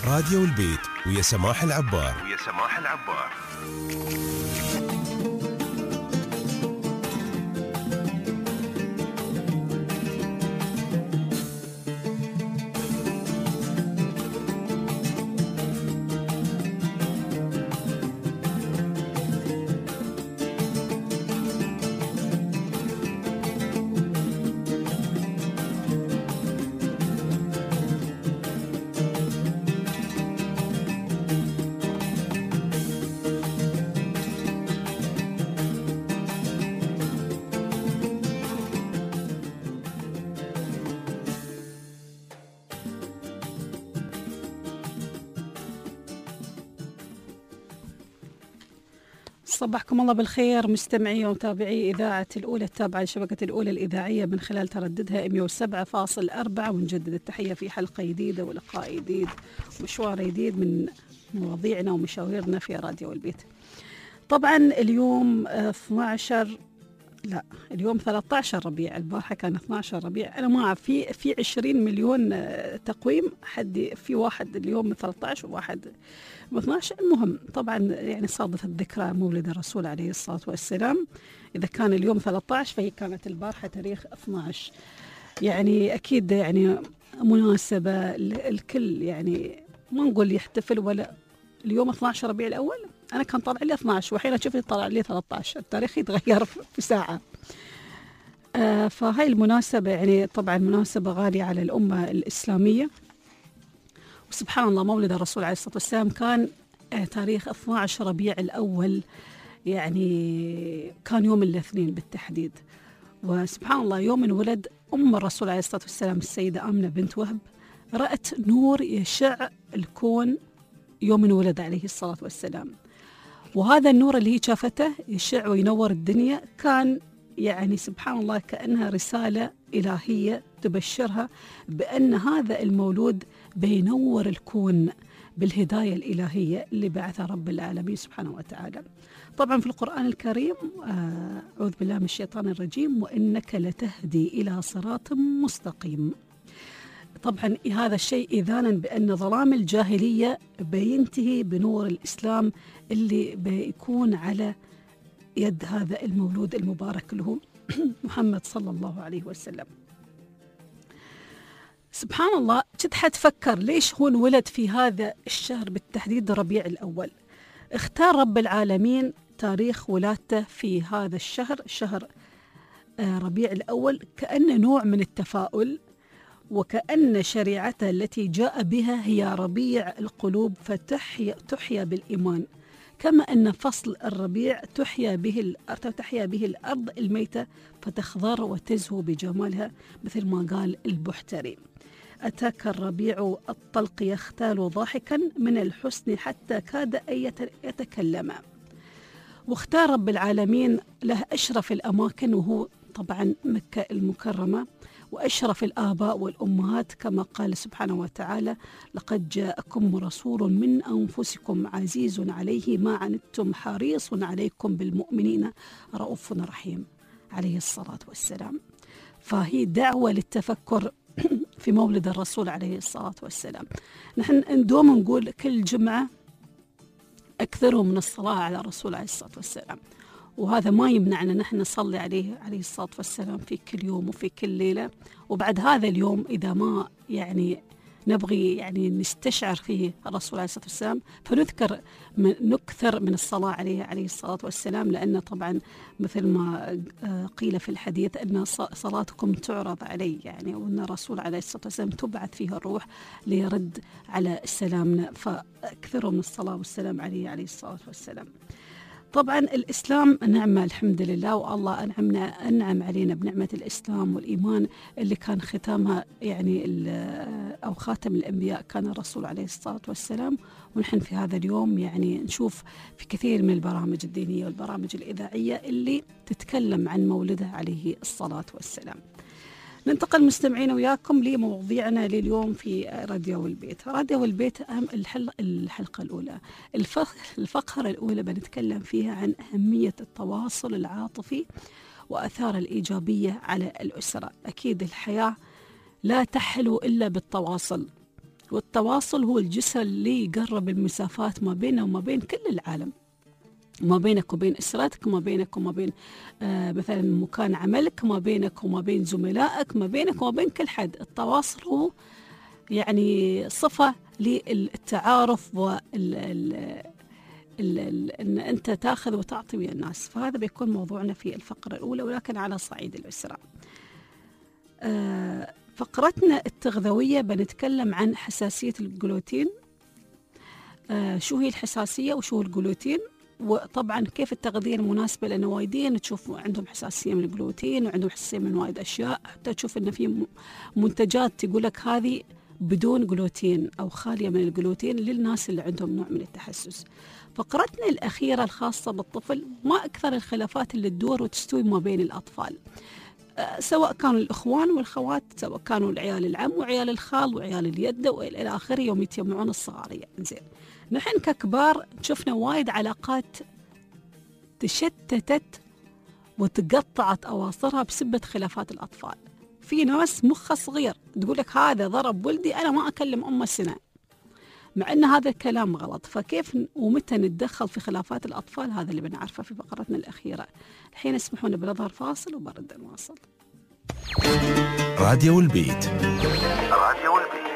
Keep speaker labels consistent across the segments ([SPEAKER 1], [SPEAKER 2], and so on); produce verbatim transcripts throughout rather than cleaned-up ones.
[SPEAKER 1] راديو البيت ويا سماح العبار
[SPEAKER 2] ويا سماح العبار.
[SPEAKER 3] صبحكم الله بالخير مستمعي ومتابعي إذاعة الأولى التابعة لشبكة الأولى الإذاعية من خلال ترددها مئة وسبعة فاصلة أربعة، ونجدد التحية في حلقة جديدة ولقاء جديد ومشوار جديد من مواضيعنا ومشاويرنا في راديو البيت. طبعا اليوم اثني عشر لا اليوم ثلاثة عشر ربيع، البارحة كان اثني عشر ربيع. أنا ما أعرف في في عشرين مليون تقويم، حد في واحد اليوم ثلاثة عشر وواحد اثني عشر. المهم طبعا يعني صادف الذكرى مولد الرسول عليه الصلاة والسلام. إذا كان اليوم ثلاثة عشر فهي كانت البارحة تاريخ اثني عشر. يعني أكيد يعني مناسبة الكل، يعني ما نقول يحتفل ولا اليوم اثني عشر ربيع الأول. أنا كان طالع لي اثني عشر وحين أشوف طالع لي ثلاثة عشر، التاريخ يتغير في ساعة. آه فهاي المناسبة يعني طبعا مناسبة غالية على الأمة الإسلامية. وسبحان الله مولد الرسول عليه الصلاة والسلام كان آه تاريخ اثني عشر ربيع الأول، يعني كان يوم الاثنين بالتحديد. وسبحان الله يوم انولد أم الرسول عليه الصلاة والسلام السيدة آمنة بنت وهب، رأت نور يشع الكون يوم انولد عليه الصلاة والسلام. وهذا النور اللي هي شافته يشع وينور الدنيا كان يعني سبحان الله كأنها رسالة إلهية تبشرها بأن هذا المولود بينور الكون بالهداية الإلهية اللي بعثها رب العالمين سبحانه وتعالى. طبعا في القرآن الكريم أعوذ بالله من الشيطان الرجيم، وإنك لتهدي إلى صراط مستقيم. طبعا هذا الشيء إذانا بأن ظلام الجاهلية بينتهي بنور الإسلام اللي بيكون على يد هذا المولود المبارك له محمد صلى الله عليه وسلم. سبحان الله كنت حتفكر ليش هو انولد في هذا الشهر بالتحديد ربيع الأول. اختار رب العالمين تاريخ ولادته في هذا الشهر، شهر ربيع الأول، كأن نوع من التفاؤل، وكأن شريعته التي جاء بها هي ربيع القلوب فتحيا تحيا بالإيمان، كما أن فصل الربيع تحيا به تحيا به الأرض الميتة فتخضر وتزهو بجمالها، مثل ما قال البحتري: أتاك الربيع الطلق يختال ضاحكا من الحسن حتى كاد أن يتكلم. واختار رب العالمين له أشرف الأماكن، وهو طبعا مكة المكرمة، وأشرف الآباء والأمهات كما قال سبحانه وتعالى: لقد جاءكم رسول من أنفسكم عزيز عليه ما عنتم حريص عليكم بالمؤمنين رؤوف رحيم عليه الصلاة والسلام. فهي دعوة للتفكر في مولد الرسول عليه الصلاة والسلام. نحن ندوم نقول كل جمعة أكثروا من الصلاة على الرسول عليه الصلاة والسلام، وهذا ما يمنعنا نحن نصلي عليه عليه الصلاة والسلام في كل يوم وفي كل ليلة. وبعد هذا اليوم إذا ما يعني نبغي يعني نستشعر فيه الرسول عليه الصلاة والسلام فنذكر من نكثر من الصلاة عليه عليه الصلاة والسلام، لأن طبعا مثل ما قيل في الحديث أن صلاتكم تعرض علي، يعني وأن الرسول عليه الصلاة والسلام تبعث فيه الروح ليرد على سلامنا، فأكثروا من الصلاة والسلام عليه عليه الصلاة والسلام. طبعا الإسلام نعمة الحمد لله، والله أنعمنا أنعم علينا بنعمة الإسلام والإيمان اللي كان ختامها يعني أو خاتم الأنبياء كان الرسول عليه الصلاة والسلام. ونحن في هذا اليوم يعني نشوف في كثير من البرامج الدينية والبرامج الإذاعية اللي تتكلم عن مولده عليه الصلاة والسلام. ننتقل مستمعين وياكم لمواضيعنا لليوم في راديو البيت. راديو البيت أهم الحلقة الأولى الفقرة الأولى بنتكلم فيها عن أهمية التواصل العاطفي وأثار الإيجابية على الأسرة. أكيد الحياة لا تحلو إلا بالتواصل، والتواصل هو الجسر اللي يقرب المسافات ما بيننا وما بين كل العالم، ما بينك وبين أسرتك، ما بينك وما بين آه مثلا مكان عملك، ما بينك وما بين زملائك، ما بينك وما بين كل حد. التواصل هو يعني صفة للتعارف وال أن أنت تأخذ وتعطي ويا الناس. فهذا بيكون موضوعنا في الفقرة الأولى، ولكن على صعيد الأسرة. آه فقرتنا التغذوية بنتكلم عن حساسية الجلوتين. آه شو هي الحساسية وشو هو الجلوتين، وطبعا كيف التغذية المناسبة، لأن وايدين تشوف عندهم حساسية من الجلوتين وعندهم حساسية من وايد أشياء، حتى تشوف إن في منتجات تقول لك هذه بدون جلوتين أو خالية من الجلوتين للناس اللي عندهم نوع من التحسس. فقرتنا الأخيرة الخاصة بالطفل، ما أكثر الخلافات اللي تدور وتستوي ما بين الأطفال، أه سواء كانوا الإخوان والخوات، سواء كانوا العيال العم وعيال الخال وعيال اليد وإلى آخره، يوم يتجمعون الصغارية. إنزين، نحن ككبار شفنا وايد علاقات تشتتت وتقطعت أواصرها بسبب خلافات الأطفال. في ناس مخها صغير تقول لك هذا ضرب ولدي أنا ما أكلم أمه سنة، مع أن هذا الكلام غلط. فكيف ومتى نتدخل في خلافات الأطفال، هذا اللي بنعرفه في فقرتنا الأخيرة. الحين اسمحونا بنظهر فاصل وبرد نواصل.
[SPEAKER 1] راديو البيت.
[SPEAKER 2] راديو البيت.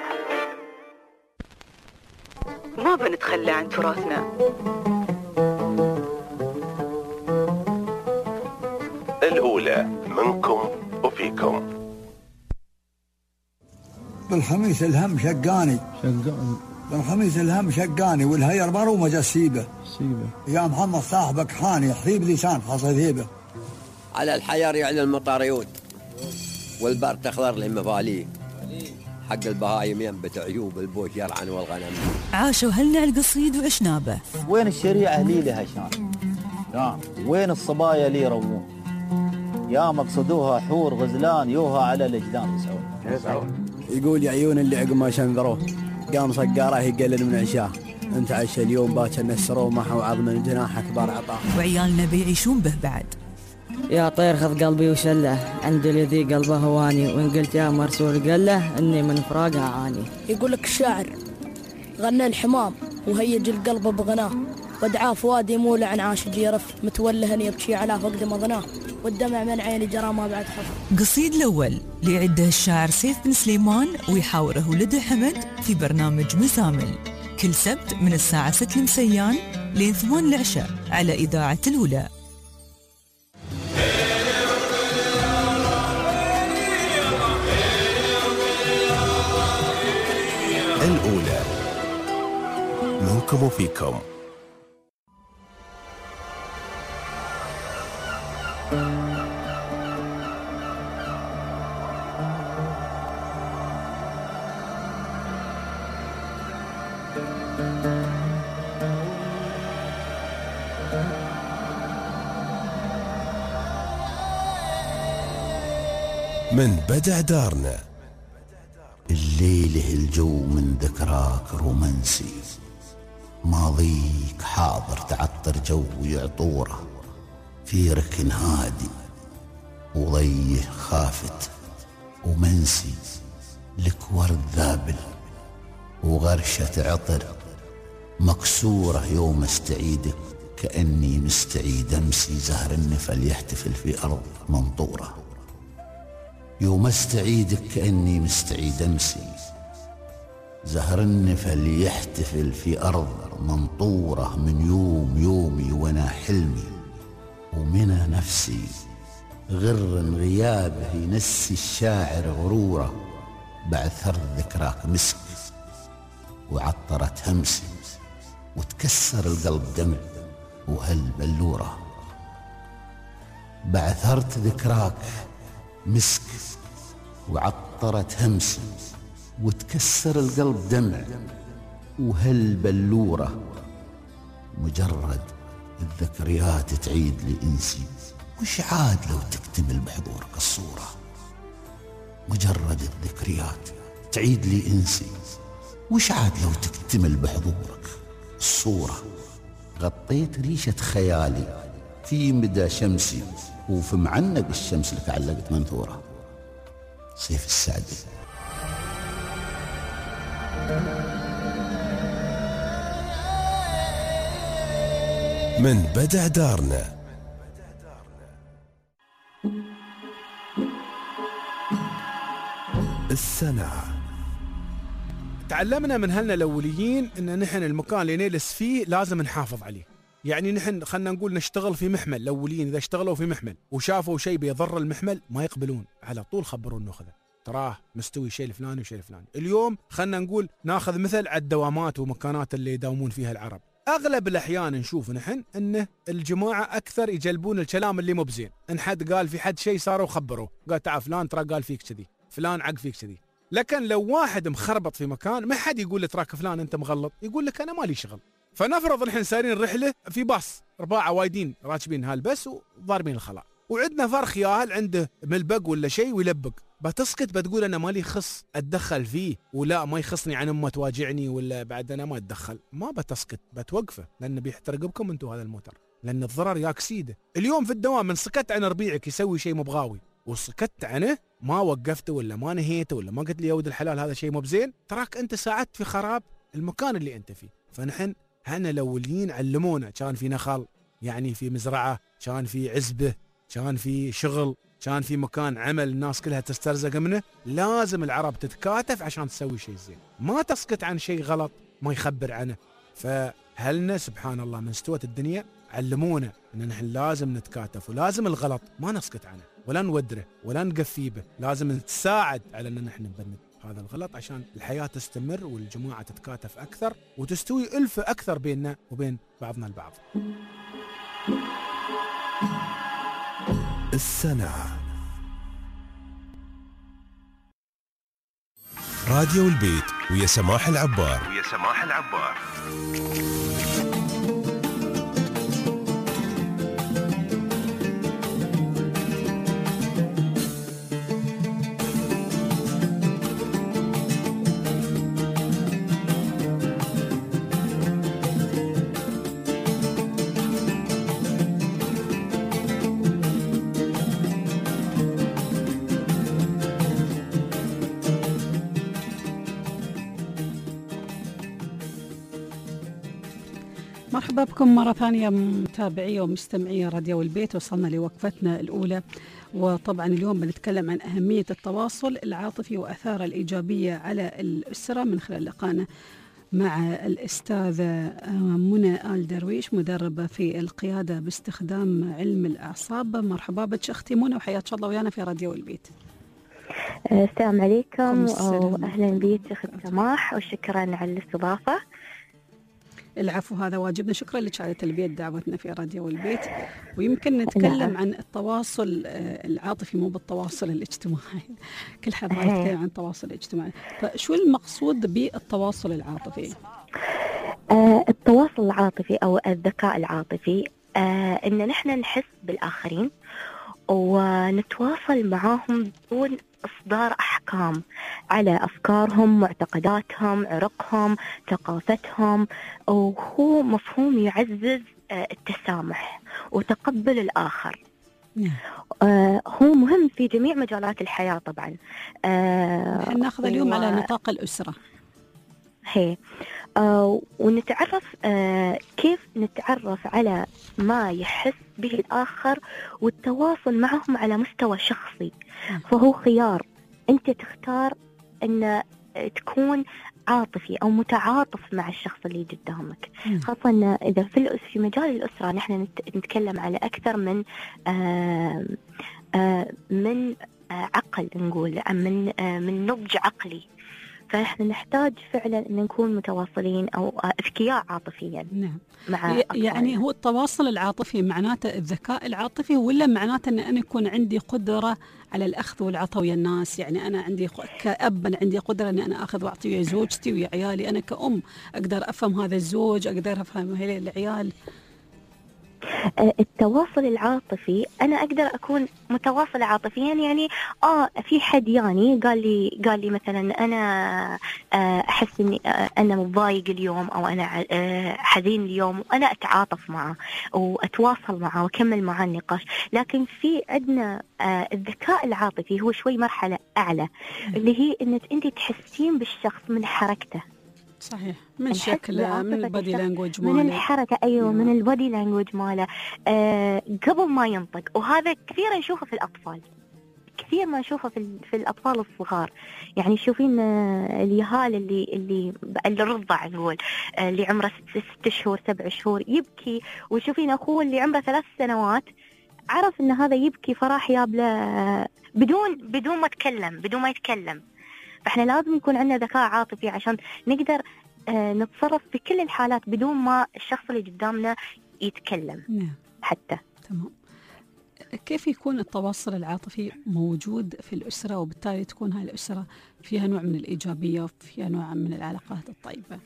[SPEAKER 4] ما بنتخلى عن تراثنا.
[SPEAKER 1] الأولى منكم وفيكم.
[SPEAKER 5] بالخميس الهم شقاني
[SPEAKER 6] شقاني
[SPEAKER 5] بالخميس الهم شقاني والهير مرومة جسيبة
[SPEAKER 6] سيبه
[SPEAKER 5] يا محمد صاحبك حاني حبيب لسان حصيبه.
[SPEAKER 7] على الحيار يعلى المطار يود والبر تخضر للمفاليه حق البهايم ينبت عيوب البوش يرعن والغنم.
[SPEAKER 8] عاشوا هلنا القصيد وعشنا به.
[SPEAKER 9] وين الشريعة لي لها شان؟ نعم. وين الصبايا لي روون؟ يا مقصدوها حور غزلان يوها على الأجدان يسعون.
[SPEAKER 10] يقول يا عيون اللي عقب ما شنذروه قام صقاره يقلل من عشاه، انت عش اليوم باكر نسروه ما هو عظم من جناح اكبر عطاه.
[SPEAKER 8] وعيالنا بيعيشون به بعد.
[SPEAKER 11] يا طير خذ قلبي وشله عند الذي قلبه هواني، وان قلت يا مرسول قله اني من فراقها عاني.
[SPEAKER 12] يقول لك الشاعر غنى الحمام وهيج القلب بغناه، ودعاه فؤادي مولع عن عاش جيرف متولهن يبكي على فقد مضناه، والدمع من عيني جرى ما بعد حفظ.
[SPEAKER 8] قصيد الأول ليعده الشاعر سيف بن سليمان ويحاوره ولده حمد في برنامج مزامل كل سبت من الساعة ستة المسيان لين ثمان العشاء على إذاعة الأولى.
[SPEAKER 1] الأولى منكم وفيكم. من بدع دارنا
[SPEAKER 13] الليله الجو من ذكراك رومانسي، ماضيك حاضر تعطر جو يعطوره في ركن هادي وضيه خافت ومنسي، لك ورد ذابل وغرشة عطر مكسورة يوم استعيدك كأني مستعيد أمسي، زهر النفل يحتفل في أرض منطورة يوم استعيدك كأني مستعيد أمسي، زهر النفل يحتفل في أرض منطورة، من يوم يومي وانا حلمي ومنى نفسي، غر غيابه ينسي الشاعر غروره، بعد ثرد ذكراك مسك وعطرت همسي، وتكسر القلب دمع وهالبلورة، بعثرت ذكراك مسك وعطرت همسي، وتكسر القلب دمع وهالبلورة، مجرد الذكريات تعيد لي انسي، وش عاد لو تكتمل بحضورك الصورة، مجرد الذكريات تعيد لي انسي، وش عاد لو تكتمل بحضورك الصورة، غطيت ريشة خيالي في مدى شمسي، وفي معنق الشمس لك علقت منثورة. سيف السعدي.
[SPEAKER 1] من بدع دارنا. الصنعة.
[SPEAKER 6] تعلمنا من هلنا الأوليين إن نحن المكان اللي نجلس فيه لازم نحافظ عليه. يعني نحن خلنا نقول نشتغل في محمل، الأوليين إذا اشتغلوا في محمل وشافوا شيء بيضر المحمل ما يقبلون، على طول خبروا النخذة تراه مستوي شيء الفلاني وشيء الفلاني. اليوم خلنا نقول ناخذ مثل على الدوامات ومكانات اللي يداومون فيها العرب، أغلب الأحيان نشوف نحن إنه الجماعة أكثر يجلبون الكلام اللي مو بزين. إن حد قال في حد شيء صار وخبروه، قال تعال فلان ترى قال فيك كذي، فلان عق فيك كذي. لكن لو واحد مخربط في مكان ما حد يقول له تراك فلان أنت مغلط، يقول لك أنا مالي شغل. فنفرض نحن سارين رحلة في باص رباعة وايدين راكبين هالبس وضاربين الخلاء، وعندنا فرخ ياهل عنده ملبق ولا شيء ويلبق، بتسكت بتقول أنا مالي خص أتدخل فيه، ولا ما يخصني عن أمه تواجعني ولا بعد أنا ما أتدخل، ما بتسكت بتوقفه لأنه بيحترق بكم أنتم هذا الموتر، لأن الضرر ياكسيده. اليوم في الدوام من سكت عن ربيعك يسوي شيء مبغاوي وسكت عنه، ما وقفته ولا ما نهيته ولا ما قلت لي يا ولد الحلال هذا شيء مو بزين، تراك أنت ساعدت في خراب المكان اللي أنت فيه. فنحن هنا الأولين علمونا، كان في نخل يعني في مزرعة، كان في عزبة، كان في شغل، كان في مكان عمل الناس كلها تسترزق منه، لازم العرب تتكاتف عشان تسوي شيء زين، ما تسكت عن شيء غلط ما يخبر عنه. فهلنا سبحان الله من استوت الدنيا علمونا ان نحن لازم نتكاتف، ولازم الغلط ما نسكت عنه ولا نودره ولا نقفي به، لازم نتساعد على ان نحن نبند هذا الغلط عشان الحياة تستمر والجماعة تتكاتف أكثر وتستوي ألفة أكثر بيننا وبين بعضنا البعض.
[SPEAKER 1] الصنعة. راديو البيت ويا سماح العبار.
[SPEAKER 2] ويا سماح العبار.
[SPEAKER 3] مرحبا بكم مرة ثانية متابعي ومستمعي راديو البيت. وصلنا لوقفتنا الأولى، وطبعا اليوم بنتكلم عن أهمية التواصل العاطفي وأثاره الإيجابية على الأسرة من خلال لقانا مع الأستاذة منى آل درويش، مدربة في القيادة باستخدام علم الأعصاب. مرحبا بك أختي منى وحياك الله ويانا في راديو البيت.
[SPEAKER 14] السلام عليكم وأهلا بك أخت سماح، وشكرا على الاستضافة.
[SPEAKER 3] العفو، هذا واجبنا. شكرا لك على تلبية دعوتنا في راديو البيت. ويمكن نتكلم نعم. عن التواصل العاطفي مو بالتواصل الاجتماعي، كل حد ما يتكلم عن التواصل الاجتماعي. فشو المقصود بالتواصل العاطفي؟
[SPEAKER 14] آه التواصل العاطفي أو الذكاء العاطفي آه إن نحن نحس بالآخرين ونتواصل معاهم بدون إصدار أحكام على أفكارهم، معتقداتهم، عرقهم، ثقافتهم، وهو مفهوم يعزز التسامح وتقبل الآخر. آه هو مهم في جميع مجالات الحياة طبعا.
[SPEAKER 3] آه ناخذ اليوم و... على نطاق الأسرة.
[SPEAKER 14] هي آه ونتعرف آه كيف نتعرف على ما يحس به الآخر والتواصل معهم على مستوى شخصي. فهو خيار، أنت تختار أن تكون عاطفي أو متعاطف مع الشخص اللي قدامك، خاصة إذا في في مجال الأسرة نحن نتكلم على أكثر من آه آه من آه عقل، نقول من آه من نضج عقلي. فإحنا نحتاج فعلا أن نكون متواصلين أو أذكياء عاطفيا.
[SPEAKER 3] نعم.
[SPEAKER 14] مع
[SPEAKER 3] يعني هو التواصل العاطفي معناته الذكاء العاطفي، ولا معناته أن أنا يكون عندي قدرة على الأخذ والعطاء ويا الناس؟ يعني أنا عندي كأب أنا عندي قدرة أن أنا أخذ وأعطي ويا زوجتي ويا عيالي، أنا كأم أقدر أفهم هذا الزوج، أقدر أفهم هذه العيال.
[SPEAKER 14] التواصل العاطفي أنا أقدر أكون متواصلة عاطفيا، يعني آه في حد يعني قال لي قال لي مثلا أنا أحس إني أنا متضايق اليوم أو أنا حزين اليوم، وأنا أتعاطف معه وأتواصل معه وأكمل معه النقاش. لكن في عندنا الذكاء العاطفي هو شوي مرحلة أعلى، اللي هي إن أنت تحسين بالشخص من حركته،
[SPEAKER 3] صحيح، من شكله، من البادي لانجوج ماله،
[SPEAKER 14] من الحركة، أيوة من البادي لانجوج ماله آه قبل ما ينطق. وهذا كثير نشوفه في الأطفال، كثير ما نشوفه في, في الأطفال الصغار. يعني شوفين آه اليهال اللي اللي اللي رضع نقول آه اللي عمره ست, ست شهور سبع شهور يبكي، وشوفين أخوه اللي عمره ثلاث سنوات عرف إن هذا يبكي فراح يابله آه بدون بدون ما يتكلم بدون ما يتكلم. فإحنا لازم يكون عندنا ذكاء عاطفي عشان نقدر آه نتصرف في كل الحالات بدون ما الشخص اللي قدامنا يتكلم.
[SPEAKER 3] نعم.
[SPEAKER 14] حتى
[SPEAKER 3] تمام. كيف يكون التواصل العاطفي موجود في الأسرة، وبالتالي تكون هاي الأسرة فيها نوع من الإيجابية وفيها نوع من العلاقات الطيبة؟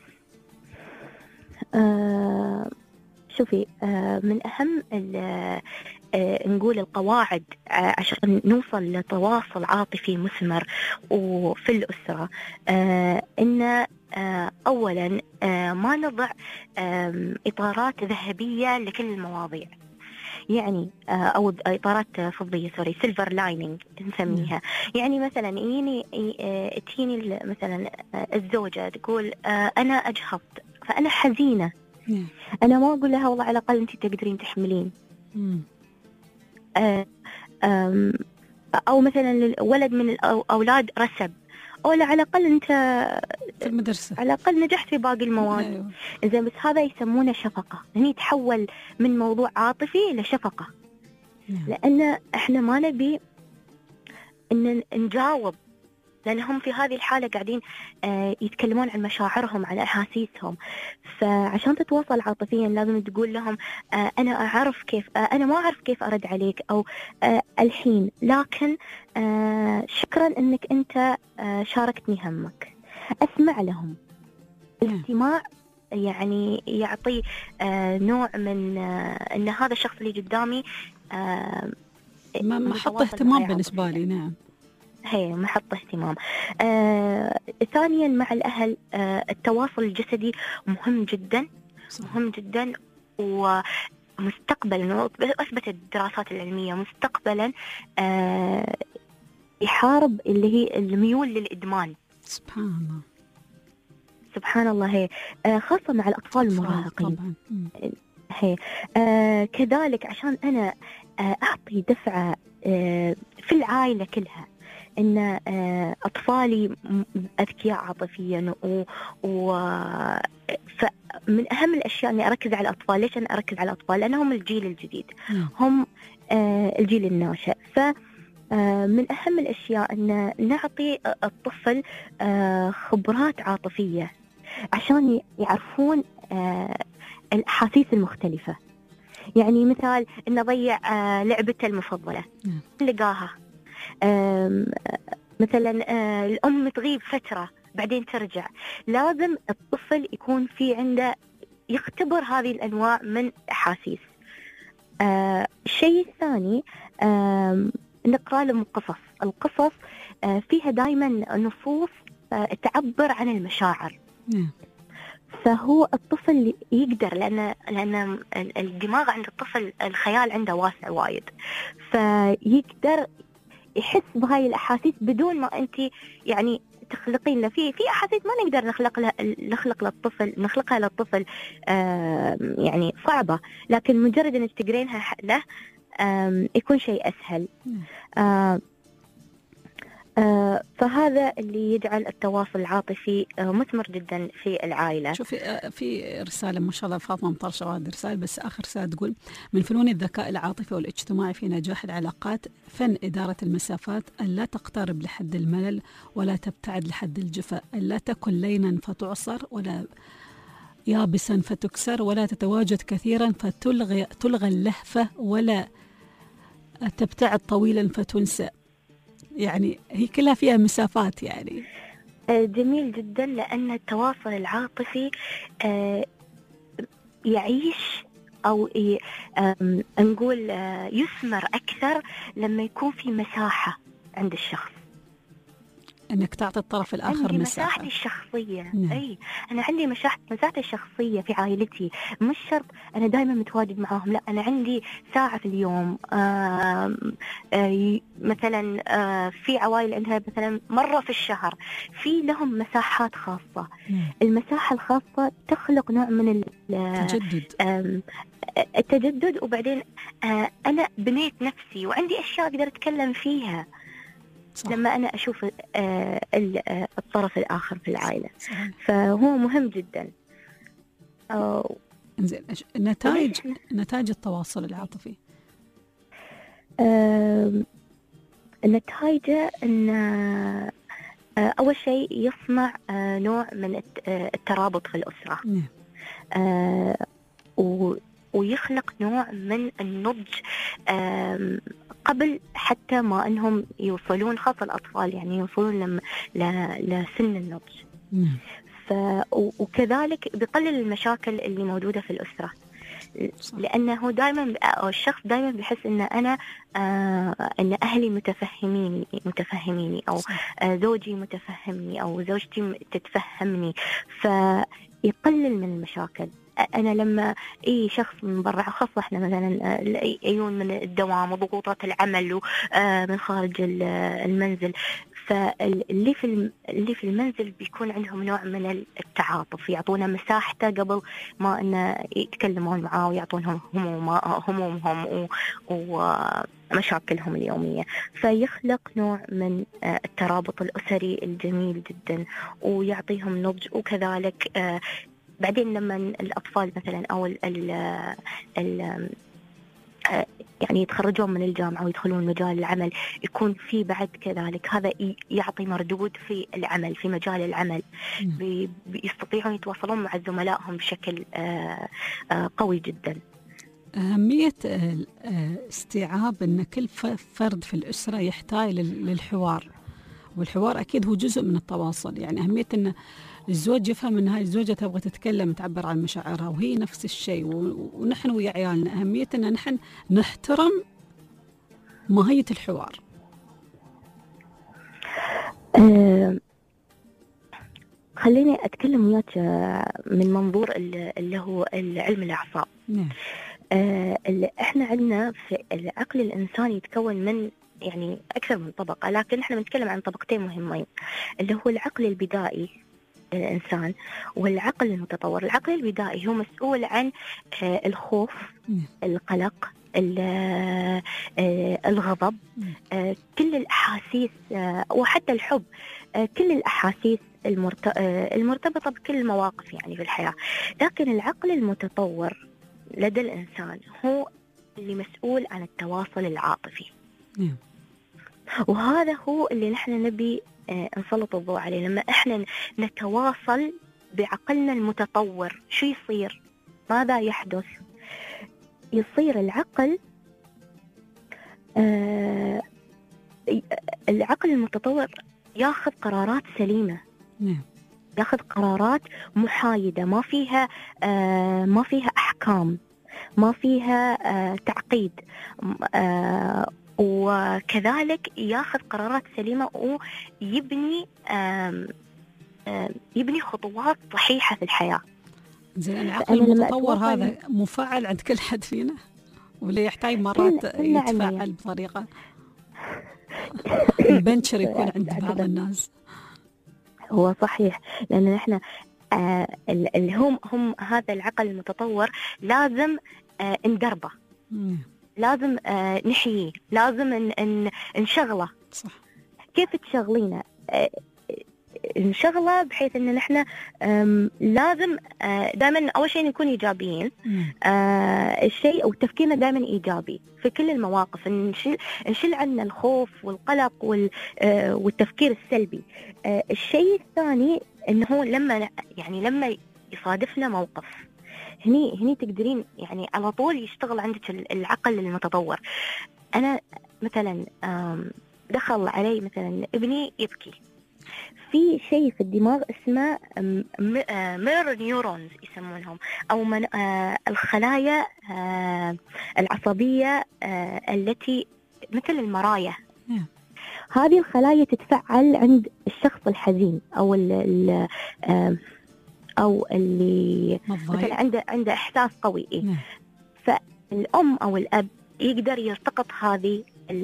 [SPEAKER 14] آه شوفي، آه من أهم آه نقول القواعد آه عشان نوصل لتواصل عاطفي مثمر وفي الأسرة، آه إن آه أولا آه ما نضع آه إطارات ذهبية لكل المواضيع. يعني آه أو إطارات فضية سوري سيلفر لايننج نسميها. يعني مثلا يجيني آه تجيني مثلا آه الزوجة تقول آه أنا أجهضت فأنا حزينة، أنا ما أقول لها والله على الأقل أنت تقدرين تحملين. آه أو مثلا ولد من الأولاد رسب، أو على الأقل أنت
[SPEAKER 3] في المدرسة
[SPEAKER 14] على الأقل نجحت في باقي المواد.
[SPEAKER 3] أيوة.
[SPEAKER 14] إذا بس هذا يسمونه شفقة، هني تحول من موضوع عاطفي لشفقة. نعم. لأن إحنا ما نبي إن نجاوب، لأنهم في هذه الحالة قاعدين آه يتكلمون عن مشاعرهم عن أحاسيسهم. فعشان تتواصل عاطفيا لازم تقول لهم آه أنا أعرف كيف آه أنا ما أعرف كيف أرد عليك أو آه الحين، لكن آه شكرا أنك أنت آه شاركتني همك. أسمع لهم. الاستماع يعني يعطي آه نوع من آه أن هذا الشخص اللي قدامي آه
[SPEAKER 3] محط اهتمام بالنسبة لي. نعم،
[SPEAKER 14] هي محط اهتمام. آه، ثانيا مع الأهل آه، التواصل الجسدي مهم جدا. صح. مهم جدا، ومستقبلا أثبت الدراسات العلمية مستقبلا آه، يحارب اللي هي الميول للإدمان.
[SPEAKER 3] سبحان الله
[SPEAKER 14] سبحان الله. هي آه، خاصة مع الأطفال المراهقين. هي آه، كذلك عشان أنا آه، أعطي دفعة آه، في العائلة كلها إن أطفالي أذكياء عاطفيا، ومن أهم الأشياء أني أركز على الأطفال. ليش أنا أركز على الأطفال؟ لأنهم الجيل الجديد، هم الجيل الناشئ. فمن أهم الأشياء أن نعطي الطفل خبرات عاطفية عشان يعرفون الأحاسيس المختلفة. يعني مثال إن ضيع لعبته المفضلة لقاها، مثلا الأم تغيب فترة بعدين ترجع، لازم الطفل يكون في عنده يختبر هذه الأنواع من أحاسيس. الشيء الثاني نقرأ لهم قصص. القصص فيها دائما نصوص تعبر عن المشاعر. فهو الطفل يقدر، لأن لأن الدماغ عند الطفل الخيال عنده واسع وايد، فيقدر يحس بهاي الأحاسيس بدون ما أنت يعني تخلقين له. في في أحاسيس ما نقدر نخلق له نخلق للطفل نخلقها للطفل آه يعني صعبة، لكن مجرد أن تقرينها له آه يكون شيء أسهل. آه آه فهذا اللي يجعل التواصل العاطفي آه مثمر جدا في العائلة.
[SPEAKER 3] شوفي آه في رسالة ما شاء الله فاطمة مطرشة وهذه رسالة، بس آخر رسالة تقول: من فنون الذكاء العاطفي والاجتماعي في نجاح العلاقات فن إدارة المسافات، أن لا تقترب لحد الملل ولا تبتعد لحد الجفاء، أن لا تكن لينا فتعصر ولا يابسا فتكسر، ولا تتواجد كثيرا فتلغي تلغى اللهفة، ولا تبتعد طويلا فتنسى. يعني هي كلها فيها مسافات. يعني
[SPEAKER 14] جميل جدا، لأن التواصل العاطفي يعيش أو نقول يثمر أكثر لما يكون في مساحة عند الشخص.
[SPEAKER 3] انك تعطي الطرف الاخر
[SPEAKER 14] عندي
[SPEAKER 3] مساحه.
[SPEAKER 14] مساحتي الشخصيه.
[SPEAKER 3] نعم.
[SPEAKER 14] اي انا عندي مساحه مساحتي الشخصيه في عائلتي، مش شرط انا دائما متواجد معاهم، لا انا عندي ساعه في اليوم. آه آه مثلا آه في عوائل عندها مثلا مره في الشهر، في لهم مساحات خاصه.
[SPEAKER 3] نعم.
[SPEAKER 14] المساحه الخاصه تخلق نوع من
[SPEAKER 3] التجدد
[SPEAKER 14] التجدد وبعدين آه أنا بنيت نفسي وعندي أشياء أقدر أتكلم فيها. صح. لما أنا أشوف آه الطرف الآخر في العائلة. صح. فهو مهم جدا.
[SPEAKER 3] آه إنزين نتائج نتائج التواصل العاطفي.
[SPEAKER 14] آه نتائجه أن آه أول شيء يصنع آه نوع من الترابط في الأسرة.
[SPEAKER 3] نعم.
[SPEAKER 14] آه و ويخلق نوع من النضج قبل حتى ما أنهم يوصلون، خاصة الأطفال يعني يوصلون لم لسن النضج.
[SPEAKER 3] مم.
[SPEAKER 14] ف وكذلك بيقلل المشاكل اللي موجودة في الأسرة. صح. لأنه دائما الشخص دائما بيحس إن أنا آه إن أهلي متفهميني متفهميني أو آه زوجي متفهمني أو زوجتي تتفهمني، فيقلل من المشاكل. أنا لما أي شخص من برا، خاصة إحنا مثلا يجون من الدوام وضغوطات العمل من خارج المنزل، فاللي في اللي في المنزل بيكون عندهم نوع من التعاطف، يعطونا مساحته قبل ما إن يتكلمون معاه ويعطونهم هموم همومهم ومشاكلهم اليومية، فيخلق نوع من الترابط الأسري الجميل جدا ويعطيهم نضج. وكذلك بعدين لما الأطفال مثلا أو ال ال ال يعني يتخرجون من الجامعة ويدخلون مجال العمل، يكون في بعد كذلك هذا يعطي مردود في العمل، في مجال العمل بيستطيعون يتواصلون مع زملائهم بشكل قوي جدا.
[SPEAKER 3] أهمية استيعاب أن كل فرد في الأسرة يحتاج للحوار، والحوار أكيد هو جزء من التواصل. يعني أهمية أن الزوج يفهم أن هاي الزوجة تبغى تتكلم تعبر عن مشاعرها وهي نفس الشيء، ونحن ويا عيالنا أهمية أن نحن نحترم ماهية الحوار.
[SPEAKER 14] أه خليني أتكلم وياك من منظور اللي هو علم الأعصاب.
[SPEAKER 3] نعم.
[SPEAKER 14] أه إحنا عندنا في العقل الإنساني يتكون من يعني أكثر من طبقة، لكن إحنا بنتكلم عن طبقتين مهمين، اللي هو العقل البدائي للإنسان والعقل المتطور. العقل البدائي هو مسؤول عن الخوف، القلق، الغضب، كل الأحاسيس وحتى الحب، كل الأحاسيس المرتبطة بكل المواقف يعني في الحياة. لكن العقل المتطور لدى الإنسان هو اللي مسؤول عن التواصل العاطفي. وهذا هو اللي نحن نبي نسلط الضوء عليه. لما احنا نتواصل بعقلنا المتطور شو يصير؟ ماذا يحدث؟ يصير العقل آه العقل المتطور ياخذ قرارات سليمة.
[SPEAKER 3] نعم.
[SPEAKER 14] ياخذ قرارات محايدة، ما فيها آه ما فيها أحكام، ما فيها آه تعقيد، آه وكذلك ياخذ قرارات سليمة ويبني آم آم يبني خطوات صحيحة في الحياة.
[SPEAKER 3] زين العقل المتطور هذا مفعل عند كل حد فينا ولا يحتاج مرات يتفاعل بطريقة البنشر يكون عند بعض الناس؟
[SPEAKER 14] هو صحيح، لأن نحن آه اللي هم هم هذا العقل المتطور لازم آه ندربه، لازم آه نحييه، لازم ان ان نشغله.
[SPEAKER 3] صح.
[SPEAKER 14] كيف تشغلينه؟ آه نشغله بحيث ان نحن لازم آه دائما اول شيء نكون ايجابيين. آه الشيء او تفكيرنا دائما ايجابي في كل المواقف، نشيل نشيل عنا الخوف والقلق وال آه والتفكير السلبي. آه الشيء الثاني انه لما يعني لما يصادفنا موقف، هني هني تقدرين يعني على طول يشتغل عندك العقل المتطور. أنا مثلا دخل علي مثلا ابني يبكي، في شيء في الدماغ اسمه ميرور نيورونز يسمونهم، أو من الخلايا العصبية التي مثل المرايا. هذه الخلايا تتفعل عند الشخص الحزين أو ال ال أو اللي مثلا عنده عنده إحساس قوي. إيه؟ فالأم أو الأب يقدر يلتقط هذه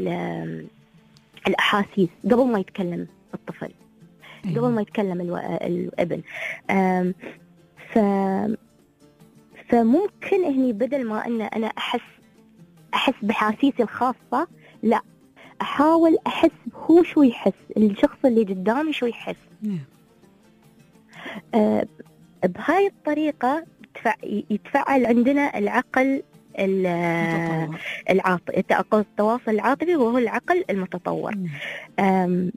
[SPEAKER 14] الأحاسيس قبل ما يتكلم الطفل، قبل ما يتكلم الو... الابن. ف فممكن هني بدل ما أن أنا أحس أحس بحاسيسي الخاصة، لا، أحاول أحس هو شو يحس، الشخص اللي قدامي شو يحس. أه بهاي الطريقة يتفعل عندنا العقل العاطفي، التواصل العاطفي وهو العقل المتطور. أه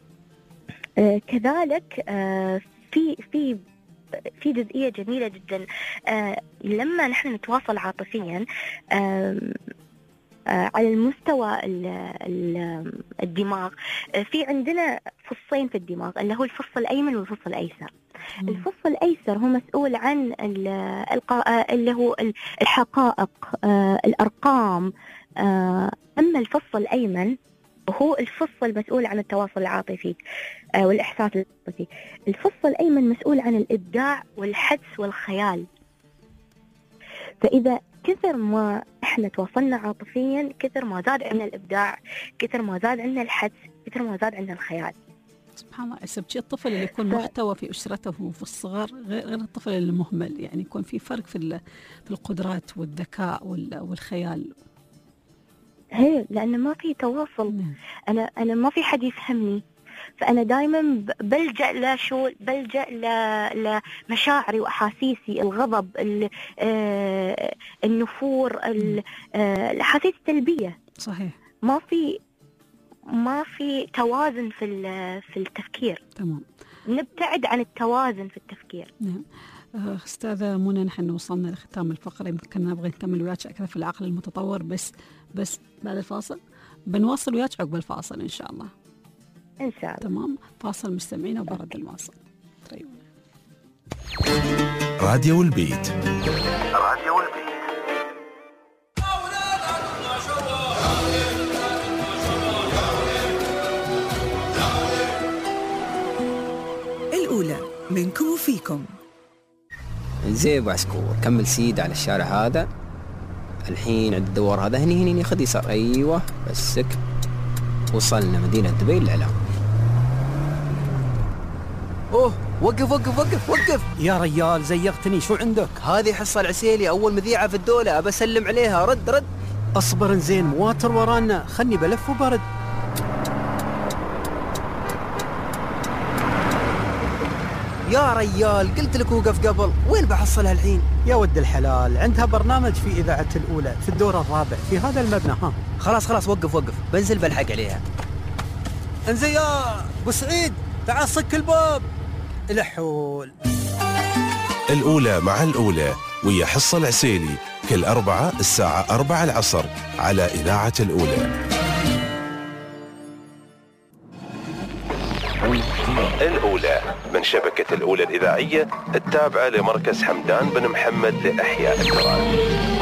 [SPEAKER 14] كذلك أه في في في جزئية جميلة جدا. أه لما نحن نتواصل عاطفيا أه أه على المستوى الدماغ، أه في عندنا فصين في الدماغ اللي هو الفص الأيمن والفص الأيسر. مم. الفص الأيسر هو مسؤول عن اللي هو الحقائق، أه الأرقام. أه أما الفص الأيمن هو الفص المسؤول عن التواصل العاطفي آه والإحساس العاطفي. الفص الأيمن مسؤول عن الإبداع والحدس والخيال. فإذا كثر ما إحنا تواصلنا عاطفيا، كثر ما زاد عندنا الإبداع، كثر ما زاد عندنا الحدس، كثر ما زاد عندنا الخيال.
[SPEAKER 3] سبحان الله. سبتي الطفل اللي يكون ف... محتوى في أسرته في الصغر غير الطفل المهمل، يعني يكون في فرق في في القدرات والذكاء والخيال.
[SPEAKER 14] هي لأن ما في تواصل. مم. أنا أنا ما في حد يفهمني، فأنا دائما بلجأ لشو بلجأ لمشاعري وأحاسيسي، الغضب، النفور، الأحاسيس السلبية.
[SPEAKER 3] صحيح.
[SPEAKER 14] ما في ما في توازن في في التفكير.
[SPEAKER 3] تمام.
[SPEAKER 14] نبتعد عن التوازن في التفكير.
[SPEAKER 3] نعم. أستاذة منى، نحن وصلنا لختام الفقرة، يمكن كنا نبغى نكمل وياك أكثر في العقل المتطور، بس بس بعد الفاصل بنواصل وياك عقب الفاصل إن شاء الله.
[SPEAKER 14] إن شاء الله.
[SPEAKER 3] تمام. فاصل مستمعين وبرد الواصل. طيب.
[SPEAKER 1] راديو البيت.
[SPEAKER 2] راديو البيت.
[SPEAKER 8] الأولى منكم وفيكم.
[SPEAKER 15] زين ابو عسكور، كمل سيد على الشارع هذا، الحين عند الدوار هذا، هني هني خذ يسار. ايوه بسك، وصلنا مدينة دبي للإعلام.
[SPEAKER 16] اوه وقف وقف وقف وقف
[SPEAKER 17] يا ريال، زيغتني. شو عندك؟
[SPEAKER 15] هذه حصة العسيلي، أول مذيعة في الدولة، أبى أسلم عليها. رد رد.
[SPEAKER 17] أصبر زين، مواتر ورانا، خلني بلف وبرد.
[SPEAKER 16] يا ريال قلت لك وقف قبل، وين بحصلها الحين؟
[SPEAKER 17] يا ود الحلال، عندها برنامج في إذاعة الأولى في الدور الرابع في هذا المبنى. ها
[SPEAKER 15] خلاص خلاص وقف وقف، بنزل بلحق عليها.
[SPEAKER 16] انزل يا ابو سعيد، تعال صك الباب. الحول.
[SPEAKER 1] الأولى مع الأولى ويا حصة العسيلي كل أربعة الساعة أربعة العصر على إذاعة الأولى. الأولى من شبكة الأولى الإذاعية التابعة لمركز حمدان بن محمد لإحياء التراث.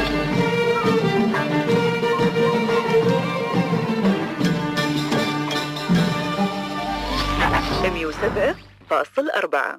[SPEAKER 4] مية وسبعة فاصل أربعة.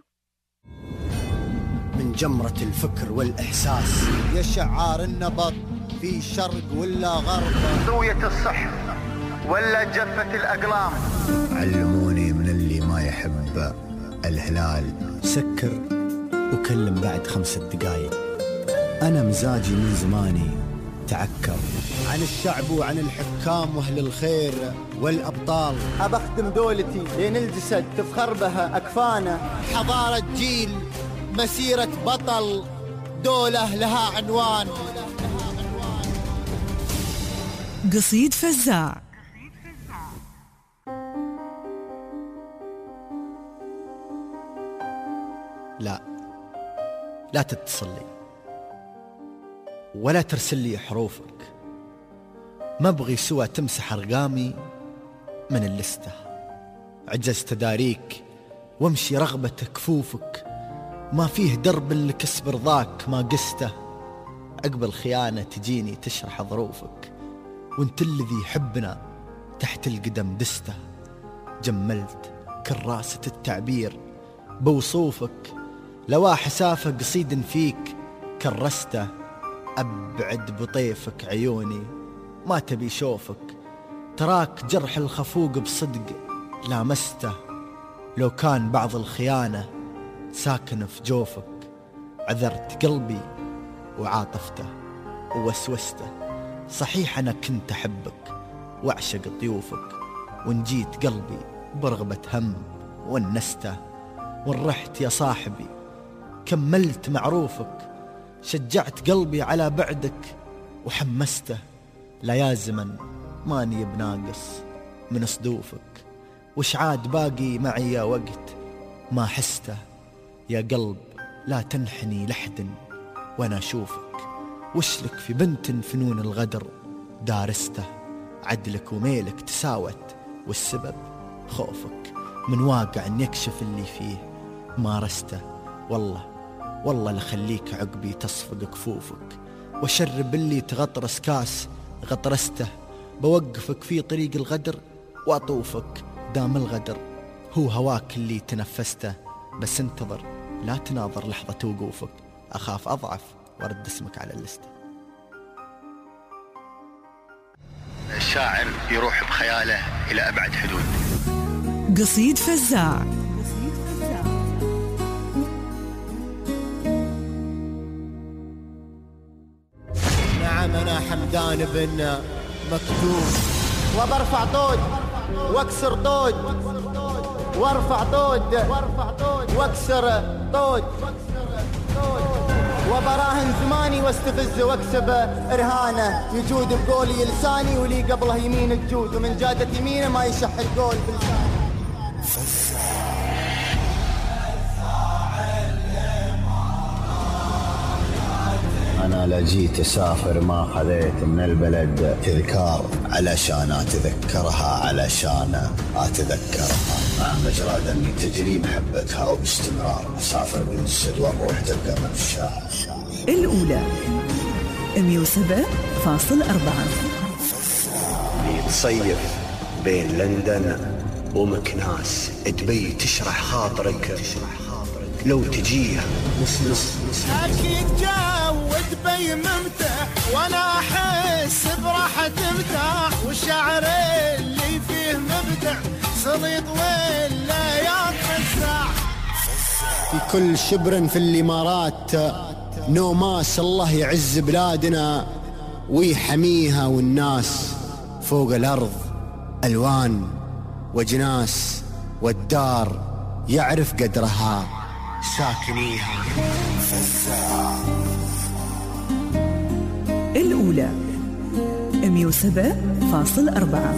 [SPEAKER 18] من جمرة الفكر والإحساس يشعار النبض في شرق ولا غرب،
[SPEAKER 19] زاوية الصح ولا جفة الأقلام.
[SPEAKER 18] علموني من اللي ما يحب الهلال سكر وكلم بعد خمسة دقايق. أنا مزاجي من زماني تعكر عن الشعب وعن الحكام وأهل الخير والأبطال.
[SPEAKER 20] أبخدم دولتي لين الجسد تفخر بها أكفانا.
[SPEAKER 18] حضارة جيل، مسيرة بطل، دولة لها عنوان.
[SPEAKER 8] قصيد فزاع.
[SPEAKER 18] لا لا تتصل لي ولا ترسل لي حروفك، ما ابغي سوى تمسح ارقامي من اللستة. عجزت اداريك وامشي رغبة كفوفك، ما فيه درب لكسب رضاك ما قسته. عقب الخيانة تجيني تشرح ظروفك، وانت الذي يحبنا تحت القدم دسته. جملت كراسة التعبير بوصوفك، لواح سافة قصيد فيك كرسته. أبعد بطيفك عيوني ما تبي شوفك، تراك جرح الخفوق بصدق لامسته. لو كان بعض الخيانة ساكن في جوفك، عذرت قلبي وعاطفته ووسوسته. صحيح أنا كنت أحبك وأعشق ضيوفك، وإن جيت قلبي برغبة هم ونسته. وإن رحت يا صاحبي كملت معروفك، شجعت قلبي على بعدك وحمسته. لا يا زمن ماني بناقص من صدوفك، وش عاد باقي معي يا وقت ما حسته. يا قلب لا تنحني لحد وانا اشوفك، وشلك في بنت فنون الغدر دارسته. عدلك وميلك تساوت والسبب خوفك، من واقع ان يكشف اللي فيه مارسته. والله والله لخليك عقبي تصفق كفوفك، وشرب اللي تغطرس كاس غطرسته. بوقفك في طريق الغدر واطوفك، دام الغدر هو هواك اللي تنفسته. بس انتظر لا تناظر لحظة وقوفك، أخاف أضعف وارد اسمك على اللستة.
[SPEAKER 21] الشاعر يروح بخياله إلى أبعد حدود.
[SPEAKER 8] قصيد فزاع.
[SPEAKER 20] نعم أنا حمدان بن مكتوب، وبرفع طود واكسر طود، وارفع طود واكسر طود، وبراهن زماني واستفز واكسب رهانه. يجود بقولي لساني ولي قبله يمين الجود، ومن جادة يمينه ما يشح القول بلسانه.
[SPEAKER 13] أنا لجيت أسافر ما خذيت من البلد تذكار، علشان أتذكرها علشان أتذكرها. مع مجرى دمي تجري محبتها وباستمرار أسافر بالسد والروح تبقى من الشاعر.
[SPEAKER 8] الأولى مية وسبعة فاصل أربعة.
[SPEAKER 13] تصيف بين لندن ومكناس، تبي تشرح خاطرك لو تجيها نص نص.
[SPEAKER 20] أكيد جو دبي ممتع وانا احس براحة تمتع، والشعر اللي فيه مبدع صليط ولا يتفزع. في كل شبر في الامارات نوماس، الله يعز بلادنا ويحميها، والناس فوق الارض الوان وجناس، والدار يعرف قدرها ساكنيها.
[SPEAKER 8] الأولى مية وسبعة فاصل أربعة.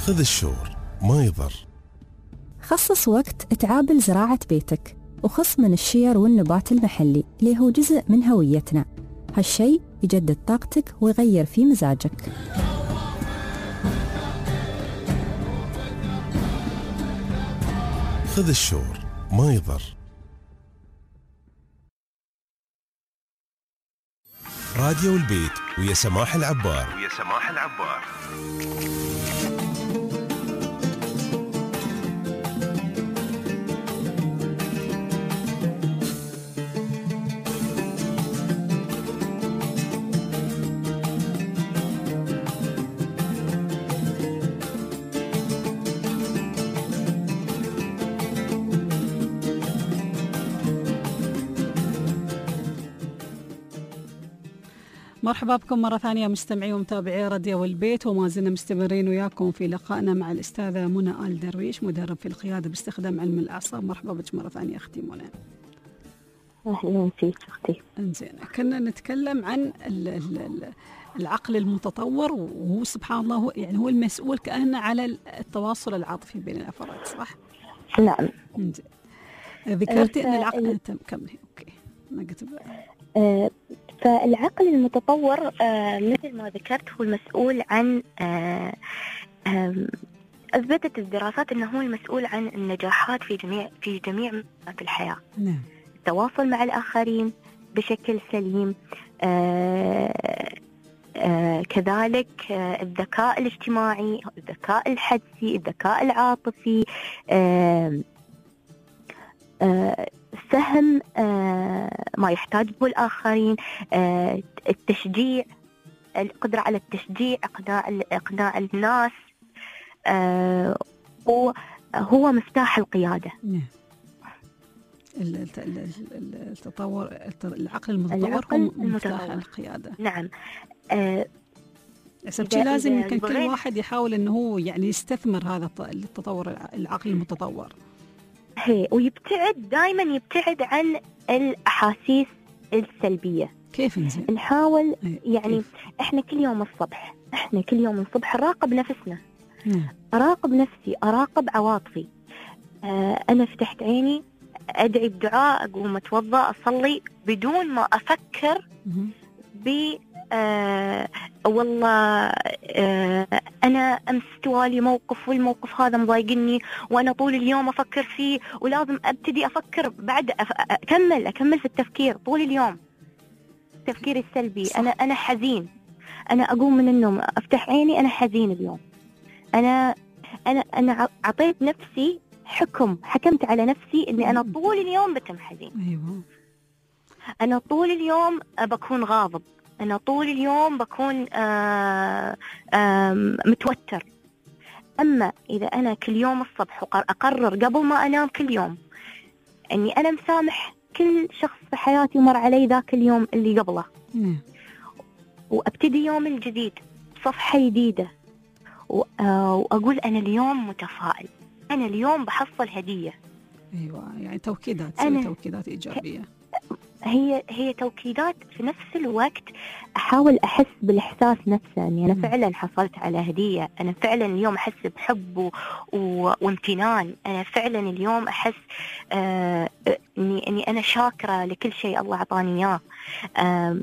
[SPEAKER 1] خذ الشور ما يضر.
[SPEAKER 5] خصص وقت تعابل زراعة بيتك، وخص من الشير والنبات المحلي اللي هو جزء من هويتنا. هالشي يجدد طاقتك ويغير في مزاجك.
[SPEAKER 1] خذ الشور ما يضر. راديو البيت ويا سماح العبار.
[SPEAKER 2] ويا سماح العبار.
[SPEAKER 3] مرحبا بكم مرة ثانية مستمعي ومتابعي راديو البيت، وما زلنا مستمرين وياكم في لقائنا مع الأستاذة منى آل درويش، مدرب في القيادة باستخدام علم الأعصاب. مرحبا بك مرة ثانية أختي منى.
[SPEAKER 14] أهلا فيك أختي.
[SPEAKER 3] إنزين، كنا نتكلم عن ال ال العقل المتطور، وهو سبحان الله هو يعني هو المسؤول كأنه على التواصل العاطفي بين الأفراد، صح؟
[SPEAKER 14] نعم.
[SPEAKER 3] إنزين، ذكرتي أن العقل كملي. أوكي نكتب.
[SPEAKER 14] أه فالعقل المتطور آه مثل ما ذكرت هو المسؤول عن آه أثبتت الدراسات أنه هو المسؤول عن النجاحات في جميع في جميع مجالات الحياة.
[SPEAKER 3] نعم.
[SPEAKER 14] التواصل مع الآخرين بشكل سليم، آه آه كذلك آه الذكاء الاجتماعي، الذكاء الحدسي، الذكاء العاطفي، آه آه فهم آه ما يحتاجه الآخرين، آه التشجيع، القدرة على التشجيع، إقناع إقناع الناس، آه هو مفتاح القيادة.
[SPEAKER 3] نعم. التطور العقل المتطور هو مفتاح القيادة.
[SPEAKER 14] نعم. آه
[SPEAKER 3] شيء لازم يمكن كل واحد يحاول إنه هو يعني يستثمر هذا التطور العقل المتطور.
[SPEAKER 14] هي ويبتعد دائما يبتعد عن الأحاسيس السلبية.
[SPEAKER 3] كيف نزين؟
[SPEAKER 14] نحاول يعني كيف؟ احنا كل يوم الصبح احنا كل يوم الصبح نراقب نفسنا.
[SPEAKER 3] مم.
[SPEAKER 14] اراقب نفسي، اراقب عواطفي. آه انا فتحت عيني ادعي بدعاء، اقوم اتوضا اصلي بدون ما افكر ب آه والله آه أنا أمس توالي موقف والموقف هذا مضايقني وأنا طول اليوم أفكر فيه، ولازم أبتدي أفكر بعد أف... أكمل أكمل في التفكير طول اليوم، التفكير السلبي. صح. أنا أنا حزين، أنا أقوم من النوم أفتح عيني أنا حزين اليوم، أنا أنا أنا أعطيت نفسي حكم، حكمت على نفسي إني أنا طول اليوم بتم حزين.
[SPEAKER 3] أيوة.
[SPEAKER 14] أنا طول اليوم بكون غاضب، أنا طول اليوم بكون آآ آآ متوتر. أما إذا أنا كل يوم الصبح أقرر قبل ما أنام كل يوم أني أنا مسامح كل شخص في حياتي مر علي ذاك اليوم اللي قبله، وأبتدي يوم الجديد صفحة جديدة، وأقول أنا اليوم متفائل، أنا اليوم بحصل هدية.
[SPEAKER 3] أيوة، يعني توكيدات، تسوي توكيدات إيجابية.
[SPEAKER 14] هي هي توكيدات في نفس الوقت أحاول أحس بالإحساس نفسه أني أنا فعلا حصلت على هدية، أنا فعلا اليوم أحس بحب وامتنان، أنا فعلا اليوم أحس آه أني أني أنا شاكرة لكل شيء الله عطاني إياه. آه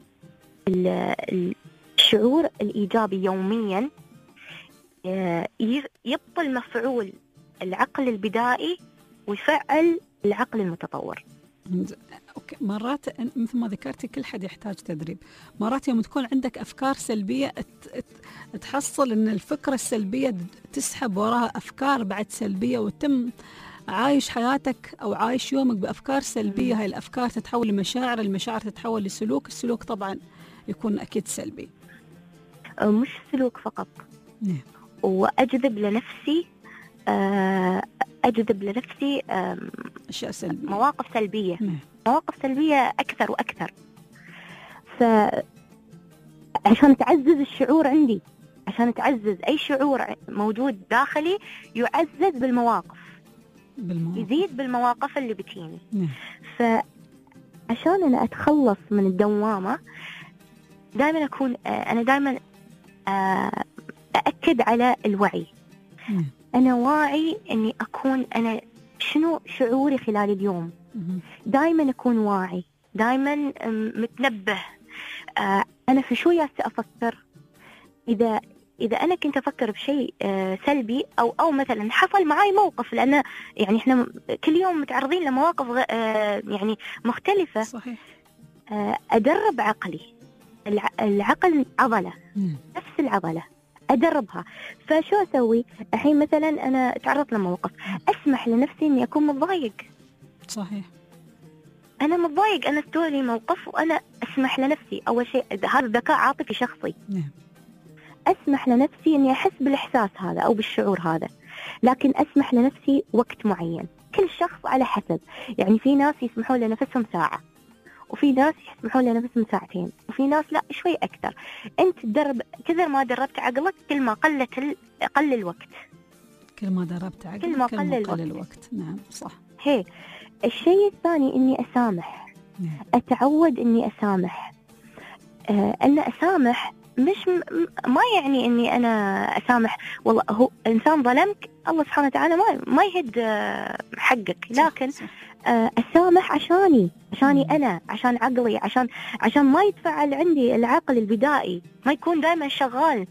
[SPEAKER 14] الشعور الإيجابي يوميا آه يبطل مفعول العقل البدائي ويفعل العقل المتطور.
[SPEAKER 3] أوكي. مرات مثل ما ذكرتي كل حد يحتاج تدريب. مرات يوم تكون عندك أفكار سلبية تحصل أن الفكرة السلبية تسحب وراها أفكار بعد سلبية، وتم عايش حياتك أو عايش يومك بأفكار سلبية. هاي الأفكار تتحول لمشاعر، المشاعر تتحول لسلوك، السلوك طبعا يكون أكيد سلبي.
[SPEAKER 14] مش سلوك فقط.
[SPEAKER 3] نعم.
[SPEAKER 14] وأجذب لنفسي أجذب لنفسي
[SPEAKER 3] أشياء سلبية،
[SPEAKER 14] مواقف سلبية.
[SPEAKER 3] نعم.
[SPEAKER 14] مواقف سلبية أكثر وأكثر. فعشان تعزز الشعور عندي، عشان تعزز أي شعور موجود داخلي يعزز بالمواقف،
[SPEAKER 3] بالمواقف.
[SPEAKER 14] يزيد بالمواقف اللي بتيني.
[SPEAKER 3] نعم.
[SPEAKER 14] فعشان أنا أتخلص من الدوامة دائما أكون أنا دائما أأكد على الوعي. أنا واعي أني أكون أنا شنو شعوري خلال اليوم. دائما أكون واعي، دائما متنبه آه أنا في شو جالسة أفكر. إذا إذا أنا كنت أفكر بشيء آه سلبي أو أو مثلا حصل معي موقف، لأن يعني إحنا كل يوم متعرضين لمواقف آه يعني مختلفة.
[SPEAKER 3] صحيح.
[SPEAKER 14] آه أدرب عقلي. العقل عضلة، نفس العضلة أدربها. فشو أسوي الحين؟ مثلا أنا تعرضت لموقف، أسمح لنفسي إني أكون متضايق.
[SPEAKER 3] صحيح.
[SPEAKER 14] أنا متضايق، أنا استوى لي موقف وأنا أسمح لنفسي. أول شيء هذا ذكاء عاطفي شخصي.
[SPEAKER 3] نعم.
[SPEAKER 14] أسمح لنفسي إني أحس بالإحساس هذا أو بالشعور هذا، لكن أسمح لنفسي وقت معين. كل شخص على حسب، يعني في ناس يسمحون لنفسهم ساعة، وفي ناس يسمحون لنفسهم ساعتين، وفي ناس لا شوي أكثر. أنت تدرب، كثر ما دربت عقلك كل ما قلت ال... قل الوقت.
[SPEAKER 3] كل ما دربت عقلك
[SPEAKER 14] كل ما
[SPEAKER 3] قل,
[SPEAKER 14] قل الوقت.
[SPEAKER 3] الوقت. نعم صح.
[SPEAKER 14] هي الشيء الثاني إني أسامح.
[SPEAKER 3] نعم.
[SPEAKER 14] أتعود إني أسامح. آه أن أسامح مش م... ما يعني إني أنا أسامح والله هو إنسان ظلمك، الله سبحانه وتعالى ما ما يهد حقك، لكن صح. صح. أسامح عشاني عشاني مم. أنا، عشان عقلي، عشان عشان ما يتفعل عندي العقل البدائي، ما يكون دائما شغال.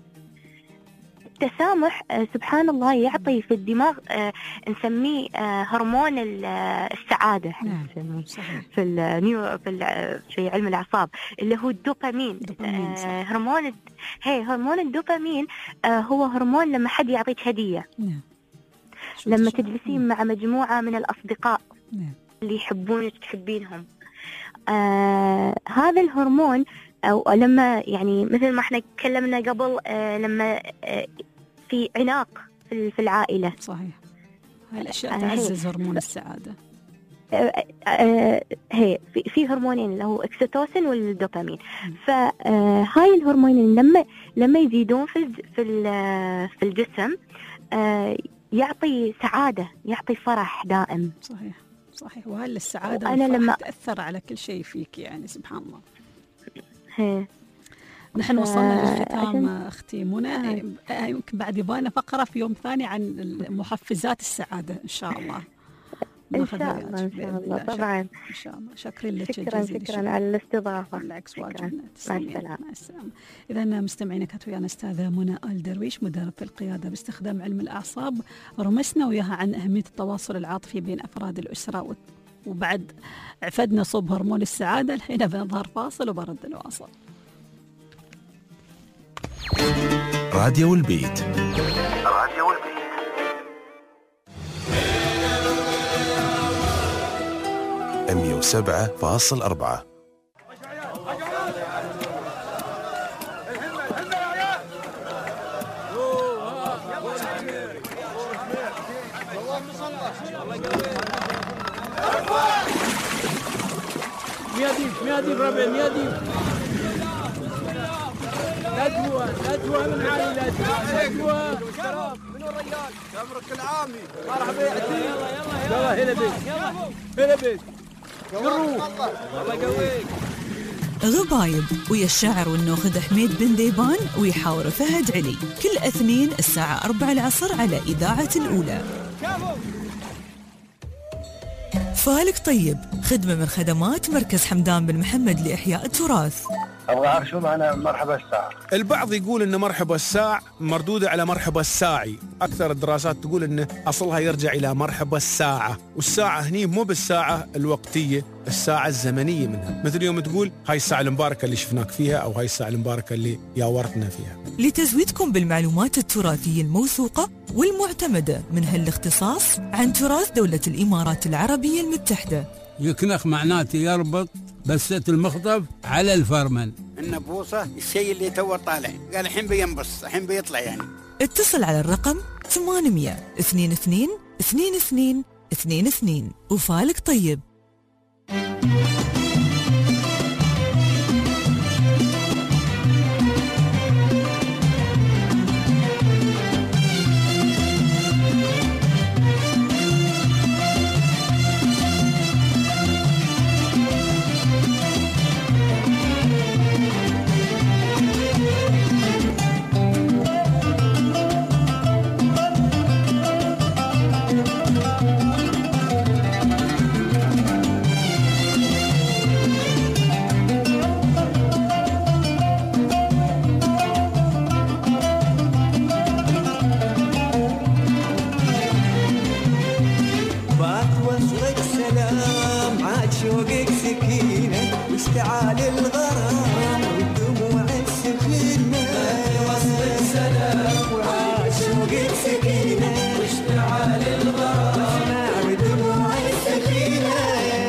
[SPEAKER 14] التسامح سبحان الله يعطي في الدماغ نسميه هرمون السعادة.
[SPEAKER 3] نعم.
[SPEAKER 14] في النيو في, في علم الأعصاب اللي هو الدوبامين. آه هرمون هي هرمون الدوبامين. آه هو هرمون لما حد يعطيك هدية.
[SPEAKER 3] نعم.
[SPEAKER 14] لما تجلسين مع مجموعة من الأصدقاء.
[SPEAKER 3] نعم.
[SPEAKER 14] اللي يحبونك تحبينهم. آه هذا الهرمون أو لما يعني مثل ما احنا تكلمنا قبل آه لما آه في عناق في, في العائلة.
[SPEAKER 3] صحيح. هاي الأشياء تعزز
[SPEAKER 14] آه
[SPEAKER 3] هرمون السعادة.
[SPEAKER 14] آه آه هي في, في هرمونين اللي هو اكسيتوسين والدوبامين. فهاي الهرمونين لما لما يزيدون في في في الجسم آه يعطي سعادة، يعطي فرح دائم.
[SPEAKER 3] صحيح صحيح. وهل السعادة
[SPEAKER 14] أنا لما
[SPEAKER 3] تأثر على كل شيء فيك، يعني سبحان الله.
[SPEAKER 14] هي.
[SPEAKER 3] نحن وصلنا للختام أختي منى. يمكن بعد يبانا فقرة في يوم ثاني عن محفزات السعادة إن شاء الله.
[SPEAKER 14] إن شاء الله إن شاء الله طبعا
[SPEAKER 3] إن شاء الله. شكرا لك
[SPEAKER 14] شكرا شكرا على الاستضافة.
[SPEAKER 3] بالعكس واجبنا.
[SPEAKER 14] مع السلامة.
[SPEAKER 3] مع السلامة. إذا مستمعينا كانت ويانا أستاذة منى آل درويش، مدرب في القيادة باستخدام علم الأعصاب. رمسنا وياها عن أهمية التواصل العاطفي بين أفراد الأسرة، وبعد عفدنا صوب هرمون السعادة. الحين بنظهر فاصل وبرد الواصل.
[SPEAKER 1] راديو البيت.
[SPEAKER 2] راديو البيت.
[SPEAKER 1] مية وسبعة فاصل أربعة.
[SPEAKER 7] مياديف مياديف ربع مياديف. ندوة ندوة من عائلة ندوة. منو الرجال؟ عمرك العامي. مرحبا يا عتيق. يلا يلا هلا بيك هلا بيك. قروف الله يقويك.
[SPEAKER 8] غبايب ويا الشاعر والنوخذ حميد بن ذيبان ويحاور فهد علي، كل اثنين الساعة أربعة العصر على إذاعة الأولى. فالك طيب، خدمة من خدمات مركز حمدان بن محمد لإحياء التراث.
[SPEAKER 21] أبغى أعرف شو معنى مرحبا الساعة.
[SPEAKER 6] البعض يقول إن مرحبا الساع مردودة على مرحبا الساعي. أكثر الدراسات تقول إن أصلها يرجع إلى مرحبا الساعة، والساعة هني مو بالساعة الوقتية، الساعة الزمنية منها. مثل يوم تقول هاي الساعة المباركة اللي شفناك فيها، أو هاي الساعة المباركة اللي ياورتنا فيها.
[SPEAKER 8] لتزويدكم بالمعلومات التراثية الموثوقة والمعتمدة من هالاختصاص عن تراث دولة الإمارات العربية المتحدة.
[SPEAKER 22] يكنخ معناته يربط بسة المخطف على الفرمل.
[SPEAKER 23] النبوصة الشيء اللي تو طالع، قال الحين بينبص الحين بيطلع يعني.
[SPEAKER 8] اتصل على الرقم ثمانمية اثنين اثنين اثنين اثنين اثنين اثنين. وفالك طيب.
[SPEAKER 7] واشتعال الغرام ودموع السكينة وصلك سلام وعاشوقك سكينة واشتعال الغرام ودموع السكينة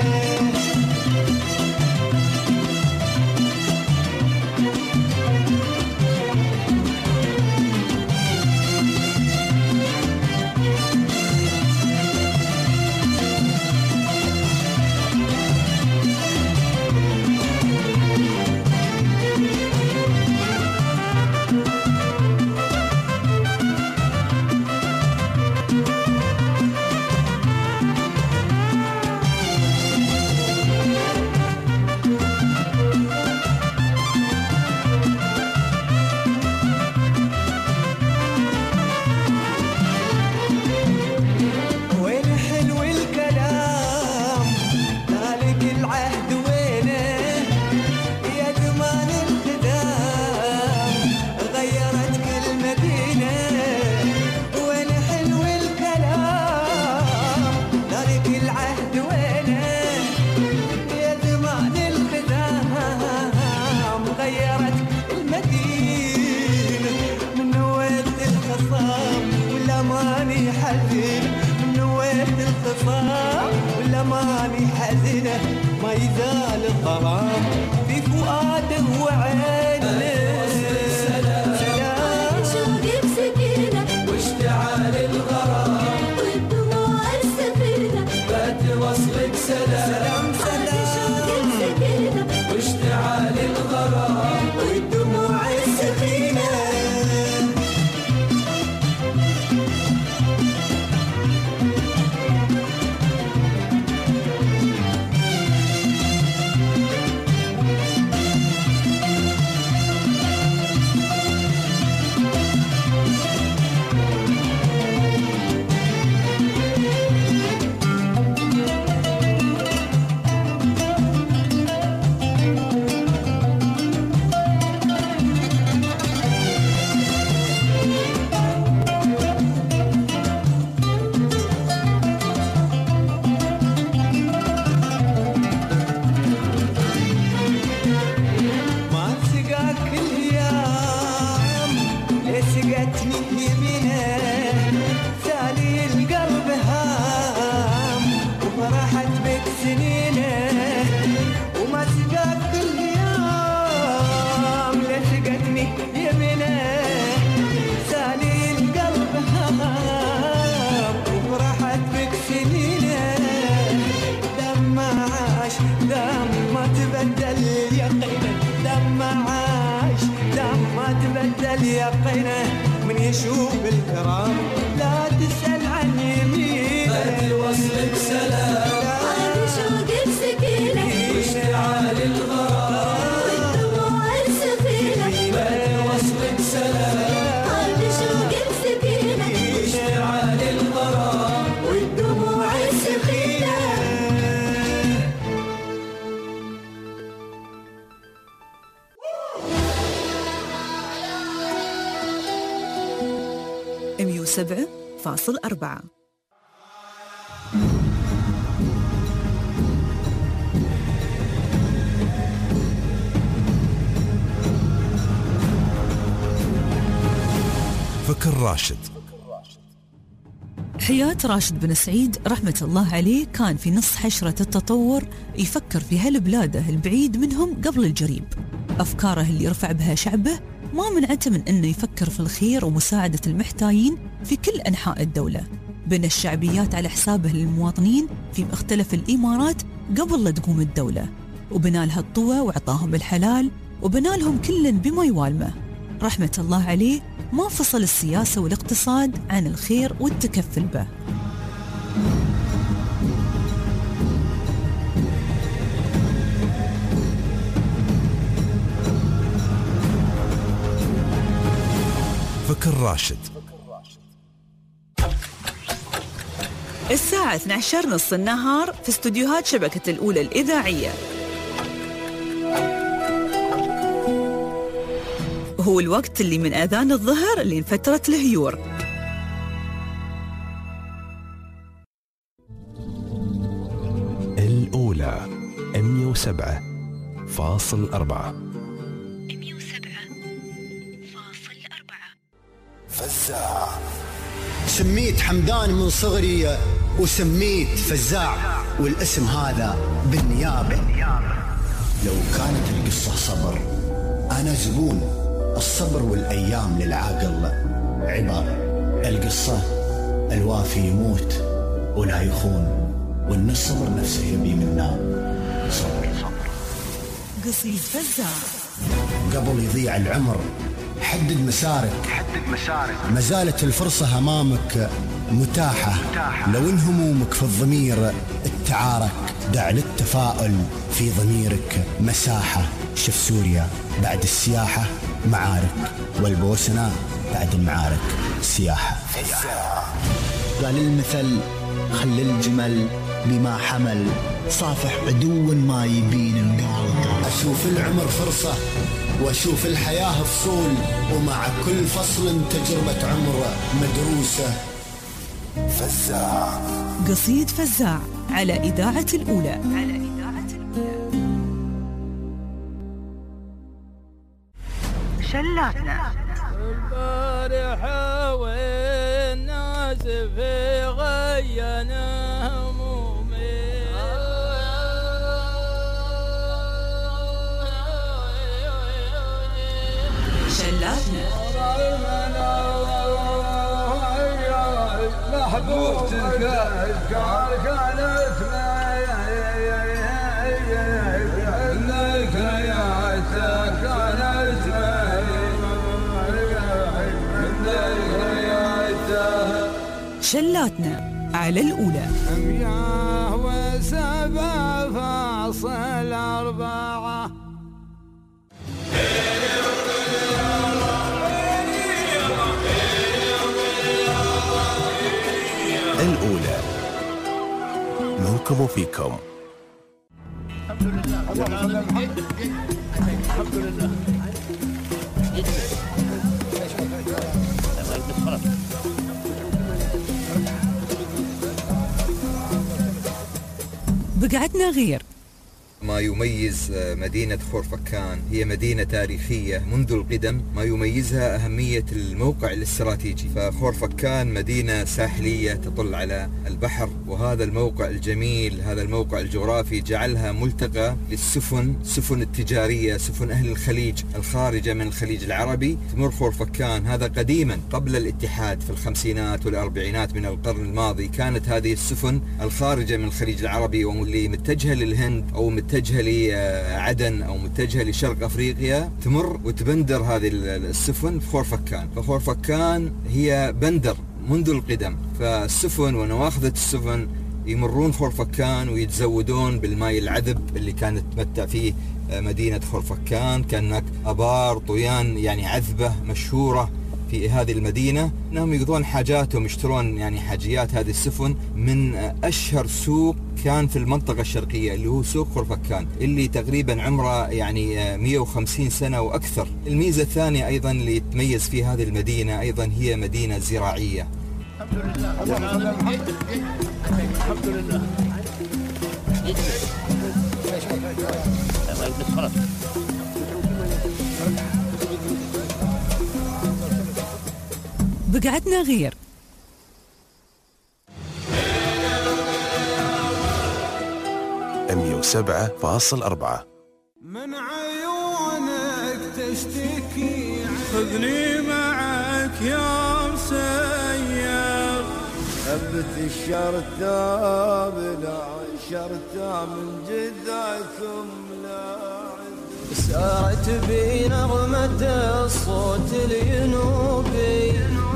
[SPEAKER 7] ما يزال الظلام في فؤاده وعينه سلام سلام شوقك سكينة واشتعال الغرام والدموع السفينة بات وصلك سلام سلام شوقك سكينة واشتعال الغرام والدموع السفينة يقينه من يشوف الكرام لا تسأل عن يمينه بات وصلك سلام عاد شوقك سكينة واشتعال الغرام والدموع السفينة بات وصلك سلام عاد شوقك سكينة واشتعال الغرام والدموع السفينة
[SPEAKER 8] مية وسبعة فاصل أربعة.
[SPEAKER 1] فكر راشد.
[SPEAKER 8] حياة راشد بن سعيد رحمة الله عليه كان في نص حشرة التطور يفكر في هالبلاده البعيد منهم قبل الجريب. أفكاره اللي رفع بها شعبه ما منعته من أنه يفكر في الخير ومساعدة المحتاجين في كل أنحاء الدولة. بنى الشعبيات على حسابه للمواطنين في مختلف الإمارات قبل لا تقوم الدولة، وبنى لها الطوى وعطاهم الحلال وبنى لهم كل بما يوالمه. رحمة الله عليه ما فصل السياسة والاقتصاد عن الخير والتكفل به.
[SPEAKER 1] فكر راشد.
[SPEAKER 8] الساعة اثنتي عشرة نص النهار في استوديوهات شبكة الأولى الإذاعية. هو الوقت اللي من أذان الظهر لين فترة الهيور.
[SPEAKER 1] الأولى مية وسبعة فاصل أربعة.
[SPEAKER 9] مية وسبعة فاصل أربعة.
[SPEAKER 13] فزاع. سميت حمدان من صغري وسميت فزاع، والاسم هذا بالنيابة. لو كانت القصة صبر أنا زبون الصبر، والأيام للعاقل عبر. القصة الوافي يموت ولا يخون، وإن الصبر نفسه يبي منا صبر.
[SPEAKER 8] قصيد فزاع.
[SPEAKER 13] قبل يضيع العمر حدد مسارك،
[SPEAKER 19] حدد مسارك.
[SPEAKER 13] ما زالت الفرصة أمامك متاحة. متاحة. لو إن همومك في الضمير التعارك، دع للتفاؤل في ضميرك مساحة. شوف سوريا بعد السياحة معارك، والبوسنة بعد المعارك سياحة.
[SPEAKER 18] قال المثل خل الجمل بما حمل، صافح عدو ما يبين النار.
[SPEAKER 13] أشوف العمر فرصة وأشوف الحياة فصول، ومع كل فصل تجربة عمر مدروسة. فزاع.
[SPEAKER 8] قصيد فزاع على إذاعة الأولى. على إذاعة الأولى.
[SPEAKER 9] شلاتنا.
[SPEAKER 7] البارحة والناس في غينا همومي،
[SPEAKER 8] شلاتنا.
[SPEAKER 7] محبوبتك كان كانت ذكرياتك كانت
[SPEAKER 8] شلاتنا على الأولى.
[SPEAKER 7] مياه وسبع فاصل أربعة.
[SPEAKER 1] الأولى منكم وفيكم.
[SPEAKER 7] الحمد لله الحمد لله.
[SPEAKER 8] بقعتنا غير.
[SPEAKER 10] ما يميز مدينة خورفكان هي مدينة تاريخية منذ القدم، ما يميزها أهمية الموقع الاستراتيجي. فخورفكان مدينة ساحلية تطل على البحر، وهذا الموقع الجميل، هذا الموقع الجغرافي جعلها ملتقى للسفن، سفن التجارية، سفن أهل الخليج الخارجة من الخليج العربي تمر خورفكان. هذا قديما قبل الاتحاد في الخمسينات والأربعينات من القرن الماضي، كانت هذه السفن الخارجة من الخليج العربي واللي متجهة للهند أو متجهة لعدن أو متجهة لشرق أفريقيا تمر وتبندر هذه السفن في خورفكان. فخورفكان هي بندر منذ القدم، فالسفن ونواخذة السفن يمرون خورفكان ويتزودون بالماء العذب اللي كانت تمتع فيه مدينة خورفكان. كان هناك أبار طويان يعني عذبة مشهورة في هذه المدينة، انهم يقضون حاجاتهم، يشترون يعني حاجيات هذه السفن من اشهر سوق كان في المنطقة الشرقية اللي هو سوق خورفكان، اللي تقريبا عمره يعني مئة وخمسين سنة واكثر. الميزة الثانية ايضا اللي يتميز في هذه المدينة ايضا هي مدينة زراعية.
[SPEAKER 7] الحمد لله الحمد لله.
[SPEAKER 8] بقعتنا غير.
[SPEAKER 1] مية وسبعة فاصل أربعة.
[SPEAKER 7] من عيونك تشتكي، خذني معك يا مسير.
[SPEAKER 11] ثبت الشرطة بلا شرطة من جذعكم لا سارت بي نغمة الصوت الينوبي.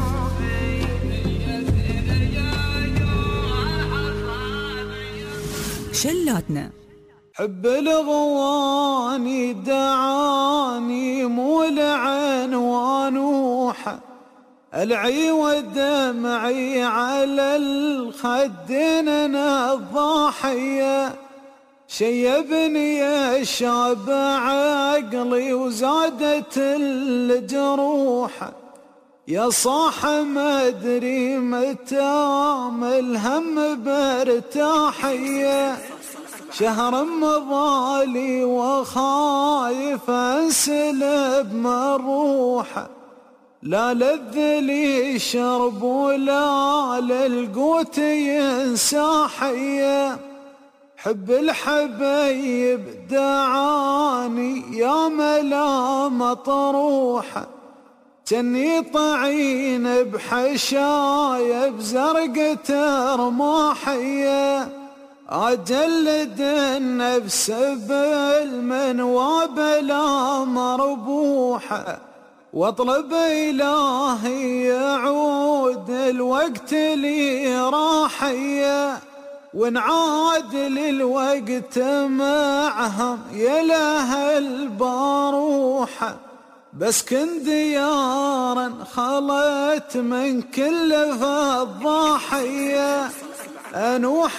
[SPEAKER 8] شلاتنا.
[SPEAKER 7] حب الغواني دعاني مولع عنوانوحة، العي ودمعي على الخدين انا الضاحية. شيبني يا شاب عقلي وزادت الجروح، يا صاح ما ادري متى الهم برتاحية.
[SPEAKER 11] شهر مضالي وخايف انسلب من روحه، لا لذ لي شرب ولا للقوت ينسى حيه. حب الحبيب دعاني يا ملا مطروحه، جني طعين بحشايا بزرقة رماحية. أجلد النفس بالمنوى بلا مربوحة، واطلب إلهي يعود الوقت لي راحية. ونعاد للوقت معهم يا الأهل باروحة، بس كن ديارا خلت من كل فالضاحية. أنوح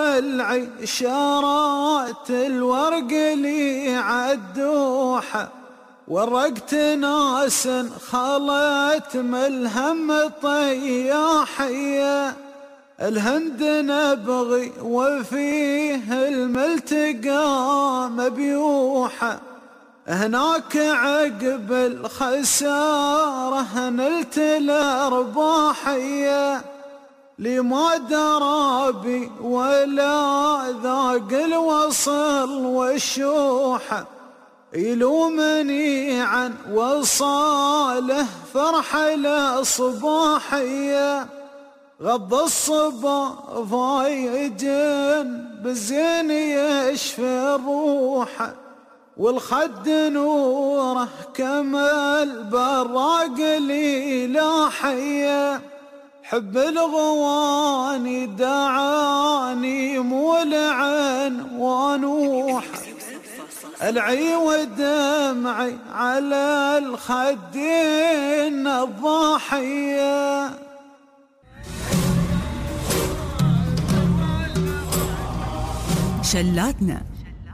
[SPEAKER 11] والعشارات الورق لي عدوحة، ورقت ناس خلت من الهم طياحية. الهند نبغي وفيه الملتقى مبيوحة، هناك عقب الخسارة نلت الأرباحية. لما درابي ولا ذاق الوصل والشوحة، يلومني عن وصاله فرح الصباحية. غض الصبا فايجن بالزين يشفي الروح، والخد نوره كما البراق لي لاحية. حب الغواني دعاني مولعا ونوح، العي ودمعي على الخدين الضاحية.
[SPEAKER 8] شلاتنا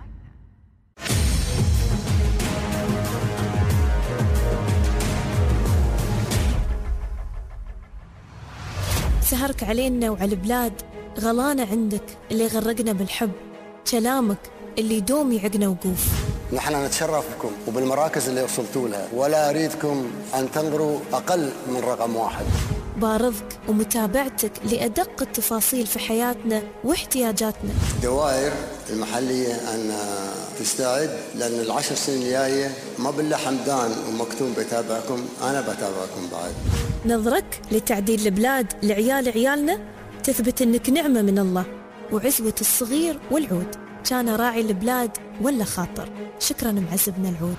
[SPEAKER 12] سهرك علينا وعلى البلاد، غلانا عندك اللي غرقنا بالحب، كلامك اللي دوم يعقنا وقوف.
[SPEAKER 15] نحن نتشرف بكم وبالمراكز اللي وصلتوا لها، ولا أريدكم أن تنظروا أقل من رقم واحد.
[SPEAKER 12] بارضك ومتابعتك لأدق التفاصيل في حياتنا واحتياجاتنا.
[SPEAKER 15] الدوائر المحلية أن تستعد، لأن العشر سنين الجاية ما بالله حمدان ومكتوم بيتابعكم، أنا بتابعكم بعد.
[SPEAKER 12] نظرك لتعديل البلاد لعيال عيالنا تثبت أنك نعمة من الله وعزوة الصغير والعود. كان راعي البلاد ولا خاطر. شكرا معزبنا العود.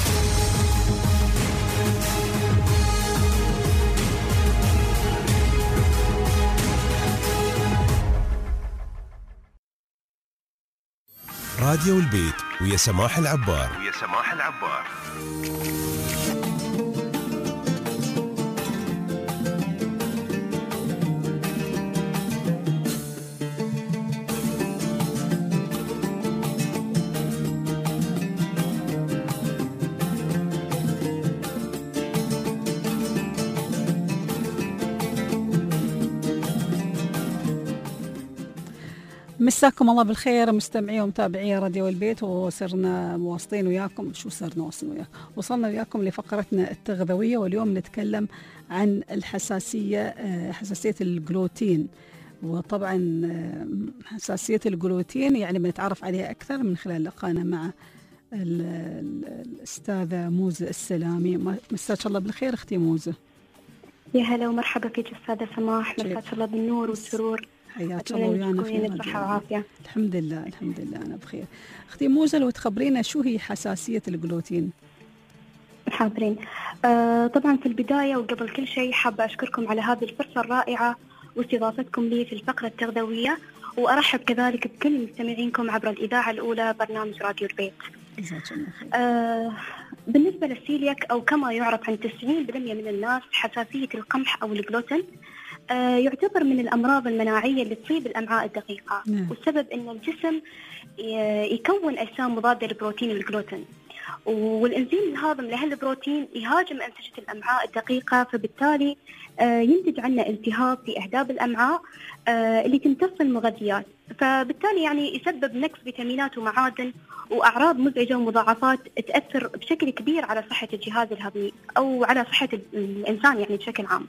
[SPEAKER 1] راديو البيت ويا سماح العبار.
[SPEAKER 2] ويا سماح العبار.
[SPEAKER 3] مساكم الله بالخير مستمعي ومتابعي راديو البيت، وصرنا مواصلين وياكم. شو صرنا واصلين وياكم؟ وصلنا وياكم لفقرتنا التغذوية، واليوم نتكلم عن الحساسية، حساسية الجلوتين. وطبعا حساسية الجلوتين يعني بنتعرف عليها أكثر من خلال لقانا مع الأستاذة موزة السلامي. مساك الله بالخير أختي موزة.
[SPEAKER 14] يا هلا ومرحبا فيك أستاذة سماح، مساك الله بالنور والسرور.
[SPEAKER 3] حياك الله ويانا في
[SPEAKER 14] الصحة والعافية.
[SPEAKER 3] الحمد لله الحمد لله أنا بخير. أختي موزة لو تخبرينا شو هي حساسية الجلوتين؟
[SPEAKER 14] حاضرين. آه طبعا في البداية وقبل كل شيء حابة أشكركم على هذه الفرصة الرائعة واستضافتكم لي في الفقرة التغذوية، وأرحب كذلك بكل مستمعينكم عبر الإذاعة الأولى برنامج راديو البيت. آه بالنسبة للسيلياك أو كما يعرف عن تسعين بالمئة من الناس حساسية القمح أو الجلوتين، آه يعتبر من الأمراض المناعية اللي تصيب الأمعاء الدقيقة، م. والسبب أن الجسم يكون أجسام مضادة لبروتين الجلوتين، والإنزيم الهاضم لهالبروتين يهاجم أنسجة الأمعاء الدقيقة، فبالتالي ينتج عنه التهاب في أهداب الأمعاء اللي تمتص المغذيات، فبالتالي يعني يسبب نقص فيتامينات ومعادن وأعراض مزعجة ومضاعفات تأثر بشكل كبير على صحة الجهاز الهضمي أو على صحة الإنسان يعني بشكل عام.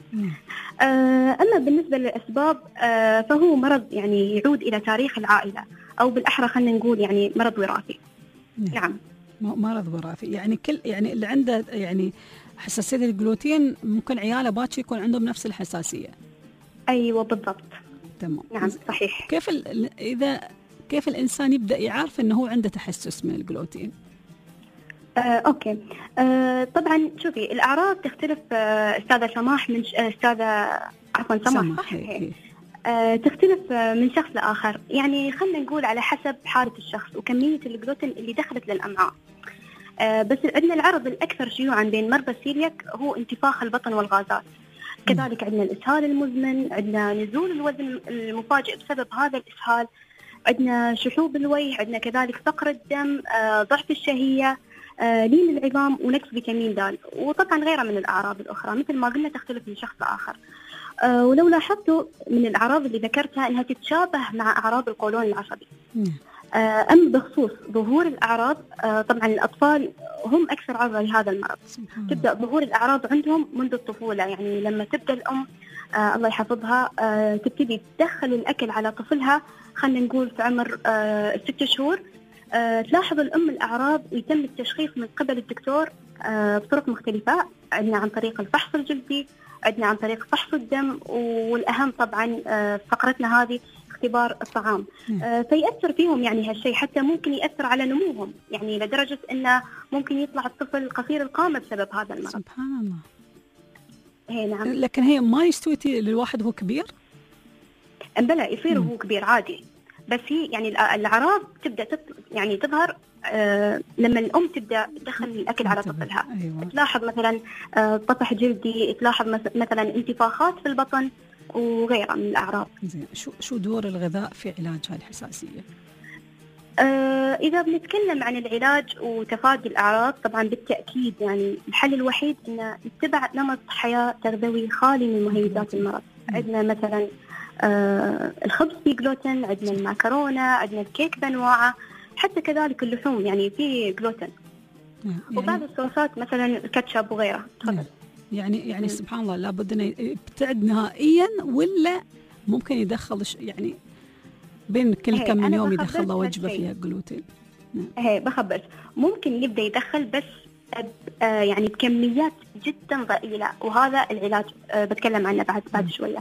[SPEAKER 14] أما بالنسبة للأسباب فهو مرض يعني يعود إلى تاريخ العائلة، أو بالأحرى خلينا نقول يعني مرض وراثي. نعم،
[SPEAKER 3] مرض وراثي، يعني كل يعني اللي عنده يعني حساسية الجلوتين ممكن عياله باكر يكون عندهم نفس الحساسية.
[SPEAKER 14] أيوة بالضبط.
[SPEAKER 3] تمام.
[SPEAKER 14] نعم صحيح.
[SPEAKER 3] كيف إذا كيف الإنسان يبدأ يعرف إنه هو عنده تحسس من الجلوتين؟
[SPEAKER 14] آه، أوكي. آه، طبعا شوفي الأعراض تختلف آه، أستاذة سماح من ش... أستاذة عفوا سماح, سماح. آه، تختلف آه، من شخص لآخر، يعني خلينا نقول على حسب حالة الشخص وكمية الجلوتين اللي دخلت للأمعاء. آه، بس عندنا العرض الأكثر شيوعا بين مرضى السيلياك هو انتفاخ البطن والغازات. كذلك عندنا الإسهال المزمن، عندنا نزول الوزن المفاجئ بسبب هذا الإسهال، عندنا شحوب الوجه، عندنا كذلك فقر الدم، آه، ضعف الشهية، آه، لين العظام، ونقص فيتامين د، وطبعا غيرها من الأعراض الأخرى مثل ما قلنا تختلف من شخص لآخر. آه، ولو لاحظتوا من الأعراض اللي ذكرتها أنها تتشابه مع أعراض القولون العصبي. آه، أما بخصوص ظهور الأعراض آه، طبعا الأطفال هم أكثر عرضة لهذا المرض. تبدأ ظهور الأعراض عندهم منذ الطفولة، يعني لما تبدأ الأم آه، الله يحفظها آه، تبتدي تدخل الأكل على طفلها، خلينا نقول في عمر آه، ست شهور، آه، تلاحظ الأم الأعراض ويتم التشخيص من قبل الدكتور آه، بطرق مختلفة. عندنا عن طريق الفحص الجلدي، عندنا عن طريق فحص الدم، والأهم طبعا آه، فقرتنا هذه اختبار الطعام. آه، فيأثر فيهم يعني هالشيء، حتى ممكن يأثر على نموهم، يعني لدرجة أنه ممكن يطلع الطفل قصير القامة بسبب هذا المرض.
[SPEAKER 3] سبحان الله.
[SPEAKER 14] هي نعم.
[SPEAKER 3] لكن هي ما يستوي للواحد وهو كبير؟
[SPEAKER 14] بلى يصير وهو كبير عادي، بس هي يعني الأعراض تبدأ تطل... يعني تظهر آه لما الأم تبدأ تدخل الأكل على طفلها.
[SPEAKER 3] أيوة.
[SPEAKER 14] تلاحظ مثلا آه طفح جلدي، تلاحظ مثلا انتفاخات في البطن وغيرها من الأعراض.
[SPEAKER 3] زين، شو شو دور الغذاء في علاج هذه الحساسية؟
[SPEAKER 14] آه إذا بنتكلم عن العلاج وتفادي الأعراض، طبعا بالتأكيد يعني الحل الوحيد إن نتبع نمط حياة تغذوي خالي من مهيئات المرض. عندنا مثلا آه الخبز فيه جلوتين، عندنا المعكرونة، عندنا الكيك بأنواعه، حتى كذلك اللحوم يعني فيه جلوتين. يعني وبعض الصوصات مثلا الكاتشب وغيره. تفضل.
[SPEAKER 3] يعني يعني سبحان الله، لابد انه يبتعد نهائيا، ولا ممكن يدخل يعني بين كل كم من يوم يدخل له وجبه فيها جلوتين؟
[SPEAKER 14] ايه بخبر، ممكن يبدا يدخل بس آه يعني بكميات جدا ضئيله، وهذا العلاج آه بتكلم عنه بعد بعد شويه.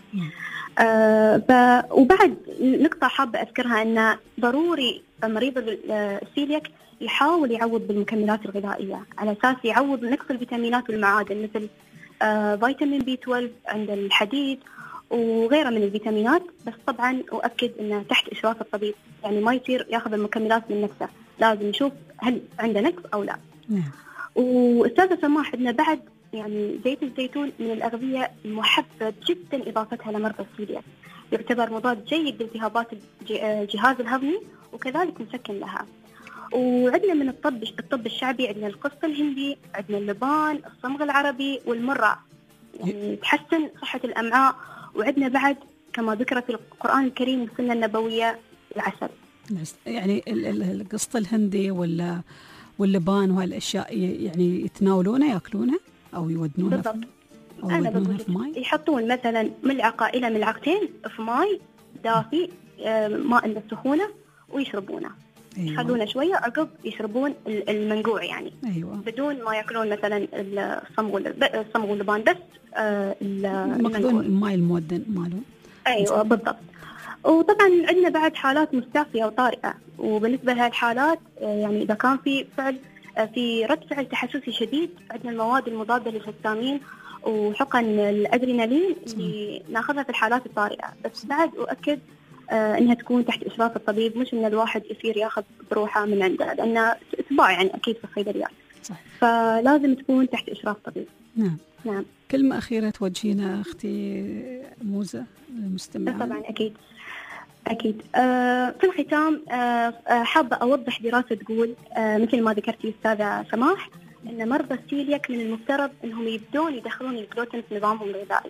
[SPEAKER 14] آه ف وبعد نقطه حابه اذكرها، ان ضروري مريض السيلياك يحاول يعوض بالمكملات الغذائيه على اساس يعوض نقص الفيتامينات والمعادن، مثل آه فيتامين بي اثناشر، عند الحديد وغيرها من الفيتامينات. بس طبعا أؤكد أنه تحت إشراف الطبيب، يعني ما يصير ياخذ المكملات من نفسه، لازم نشوف هل عنده نقص أو لا.
[SPEAKER 3] نعم.
[SPEAKER 14] وأستاذة سماح، عندنا بعد يعني زيت الزيتون من الأغذية المحبب جدا إضافتها لمرضى السيلياك، يعتبر مضاد جيد لالتهابات الجهاز الهضمي وكذلك مسكن لها. وعندنا من الطب الطب الشعبي، عندنا القسط الهندي، عندنا اللبان، الصمغ العربي والمرة، يعني تحسن صحة الأمعاء. وعندنا بعد كما ذكر في القرآن الكريم والسنة النبوية العسل.
[SPEAKER 3] يعني القسط الهندي ولا واللبان وهالأشياء يعني يتناولونها يأكلونها أو يودنونها؟
[SPEAKER 14] بالضبط. أنا بقول يحطون مثلا ملعقة إلى ملعقتين في ماء دافي، ماء عند السخونة، ويشربونه. أيوة. يخلونه شوية عقب يشربون المنقوع يعني.
[SPEAKER 3] أيوة.
[SPEAKER 14] بدون ما يأكلون مثلا الصمغ الصمغ واللبان، بس آه
[SPEAKER 3] ماخذون الماء المودن مالهم.
[SPEAKER 14] أيوة بالضبط. وطبعا عندنا بعد حالات مستعصية وطارئة، وبالنسبة لهذه الحالات يعني إذا كان في فعل في رد فعل تحسسي شديد، عندنا المواد المضادة للهستامين وحقن الأدرينالين اللي ناخذها في الحالات الطارئة. بس بعد أؤكد آه انها تكون تحت اشراف الطبيب، مش ان الواحد يصير ياخذ بروحه من عنده، لانه تباع يعني اكيد في الصيدليات.
[SPEAKER 3] صح.
[SPEAKER 14] فلازم تكون تحت اشراف طبيب.
[SPEAKER 3] نعم.
[SPEAKER 14] نعم.
[SPEAKER 3] كلمه اخيره توجهينا اختي موزه للمستمعين.
[SPEAKER 14] طبعا اكيد اكيد. آه في الختام آه حابه اوضح دراسه تقول آه مثل ما ذكرتي استاذه سماح، ان مرضى السيلياك من المفترض انهم يبدون يدخلون الجلوتين في نظامهم الغذائي.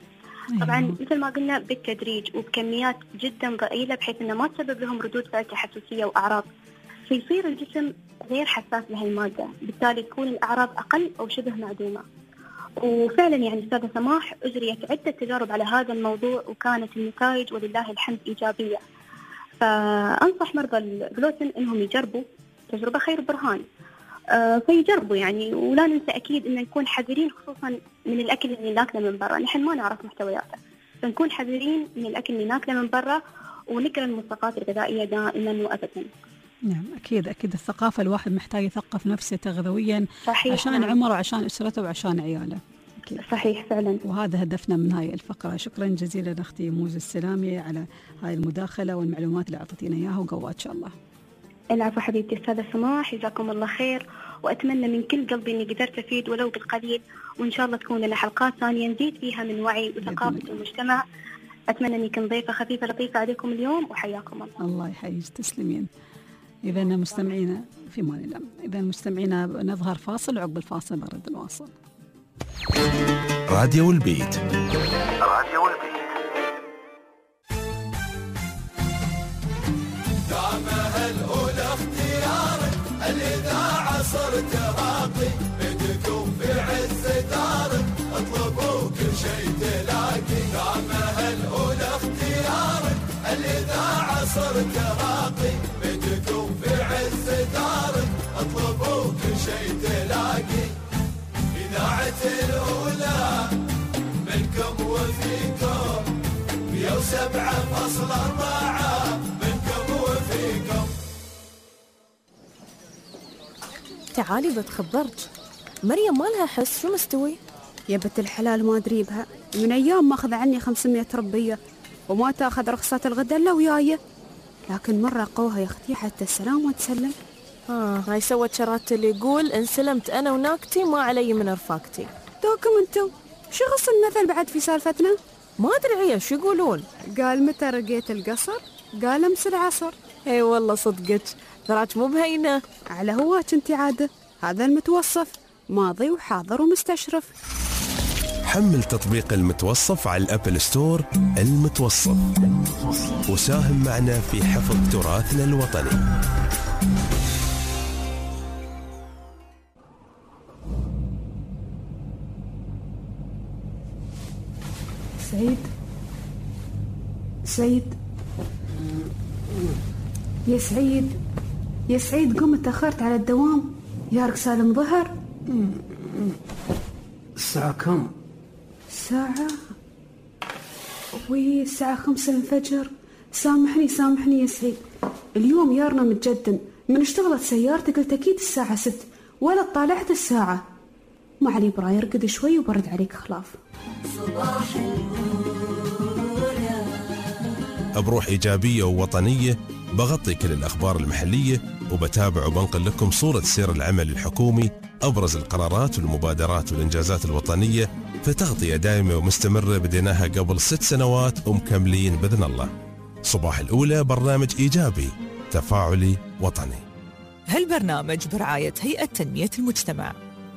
[SPEAKER 14] طبعا مثل ما قلنا بالتدريج وبكميات جدا ضئيلة بحيث أنه ما تسبب لهم ردود فعل تحسسية وأعراض، فيصير الجسم غير حساس لهي المادة، بالتالي تكون الأعراض أقل أو شبه معدومة. وفعلا يعني أستاذة سماح أجريت عدة تجارب على هذا الموضوع وكانت النتائج ولله الحمد إيجابية. فأنصح مرضى الجلوتين أنهم يجربوا، تجربة خير برهان. آه فيجربوا يعني، ولا ننسى أكيد أن نكون حذرين خصوصا من الأكل اللي ناكله من برا، نحن ما نعرف محتوياته، فنكون حذرين من الأكل اللي ناكله من برا ونقرأ الملصقات الغذائية دائما وأبدا.
[SPEAKER 3] نعم أكيد أكيد، الثقافة الواحد محتاج يثقف نفسه تغذويا
[SPEAKER 14] صحيح،
[SPEAKER 3] عشان
[SPEAKER 14] نعم.
[SPEAKER 3] عمره وعشان أسرته وعشان عياله. أكيد.
[SPEAKER 14] صحيح فعلا،
[SPEAKER 3] وهذا هدفنا من هاي الفقرة. شكرا جزيلا أختي موز السلامي على هاي المداخلة والمعلومات اللي أعطيتينا إياها، وقوات إن شاء الله.
[SPEAKER 14] العفو حبيبتي أستاذة سماح، جزاكم الله خير، وأتمنى من كل قلبي إني قدرت أفيد ولو بالقليل، وإن شاء الله تكون لنا حلقات ثانية نزيد فيها من وعي وثقافة المجتمع. أتمنى أني كنت ضيفة خفيفة لطيفة عليكم اليوم، وحياكم الله.
[SPEAKER 3] الله يحييك، تسلمين. إذا مستمعينا في مان الله، إذا مستمعينا نظهر فاصل، وعقب الفاصل نرد نواصل.
[SPEAKER 1] راديو البيت.
[SPEAKER 2] راديو البيت.
[SPEAKER 4] دعمها الأولى اختيارك، الإذاعة صرت راقي، بدكم في عز دارك، اطلبوا كل شيء تلاقي. دعمها الأولى اختيارك، الإذاعة صرت راقي، بدكم في عز دارك، اطلبوا كل شيء تلاقي. إذاعة الأولى منكم وفيكم، مية وسبعة فاصلة أربعة منكم وفيكم.
[SPEAKER 12] تعالي بتخبرك، مريم ما لها حس، شو مستوي؟
[SPEAKER 16] يا بنت الحلال ما أدري بها، من أيام ما أخذ عني خمسمية ربية وما تأخذ رخصة الغدا إلا وياي، لكن مرة قوها يا أختي حتى السلام وتسلم.
[SPEAKER 12] آه هاي سوت شرات اللي يقول إن سلمت أنا وناكتي ما علي من رفاقتي.
[SPEAKER 16] دوكم أنتم شو غص المثل بعد في سالفتنا؟
[SPEAKER 12] ما أدري شو يقولون.
[SPEAKER 16] قال متى رقيت القصر؟ قال أمس العصر.
[SPEAKER 12] اي والله صدقك، تراك مو بهينة.
[SPEAKER 16] على هواك انت عادة، هذا المتوصف ماضي وحاضر ومستشرف.
[SPEAKER 1] حمل تطبيق المتوصف على الأبل ستور. المتوصف، وساهم معنا في حفظ تراثنا الوطني.
[SPEAKER 16] سعيد سعيد يا سعيد يا سعيد قم، تأخرت على الدوام، يارك سالم ظهر.
[SPEAKER 17] الساعة كم؟
[SPEAKER 16] ساعة وي الساعة خمسة الفجر. سامحني سامحني يا سعيد، اليوم يارنا متجدن، من اشتغلت سيارتي قلت أكيد الساعة ست، ولا طالعت الساعة. ما علي براي ارقد شوي وبرد عليك خلاف.
[SPEAKER 4] صباح الأولى
[SPEAKER 1] بروح إيجابية ووطنية بغطي كل الأخبار المحلية، وبتابع وبنقل لكم صورة سير العمل الحكومي، أبرز القرارات والمبادرات والإنجازات الوطنية، في تغطية دائمة ومستمرة بديناها قبل ست سنوات ومكملين بإذن الله. صباح الأولى برنامج إيجابي تفاعلي وطني.
[SPEAKER 8] هالبرنامج برعاية هيئة تنمية المجتمع.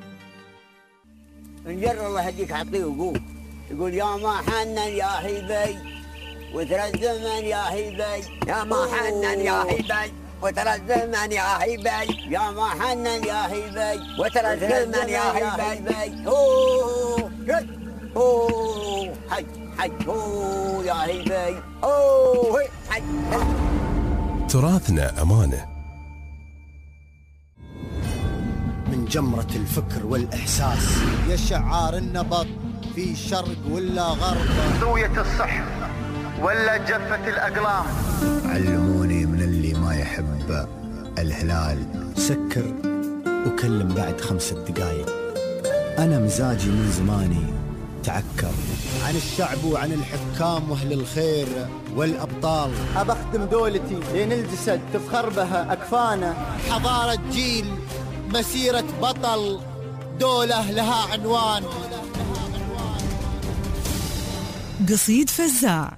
[SPEAKER 24] نجر الله يهديك عطيه وقول، يقول يا ما حنن يا هيبي وترى الزمن يا هيبي، يا ما حنن يا هيبي وترى الزمن يا هيبي، يا ما حنن يا هيبي وترى الزمن يا هيبي. اوه اوه حج حج اوه يا هيبي اوه حج.
[SPEAKER 1] تراثنا أمانة.
[SPEAKER 18] من جمرة الفكر والإحساس
[SPEAKER 25] يا شعار النبض في شرق ولا غرب،
[SPEAKER 19] زوية الصح ولا جفة الأقلام.
[SPEAKER 25] علموني من اللي ما يحب الهلال
[SPEAKER 18] سكر وكلم بعد خمسة دقايق. أنا مزاجي من زماني تعكر
[SPEAKER 25] عن الشعب وعن الحكام واهل الخير والأبطال.
[SPEAKER 20] أبختم دولتي لين الجسد تفخر بها أكفانه،
[SPEAKER 25] حضارة جيل مسيرة بطل، دولة لها عنوان.
[SPEAKER 8] قصيد فزاع.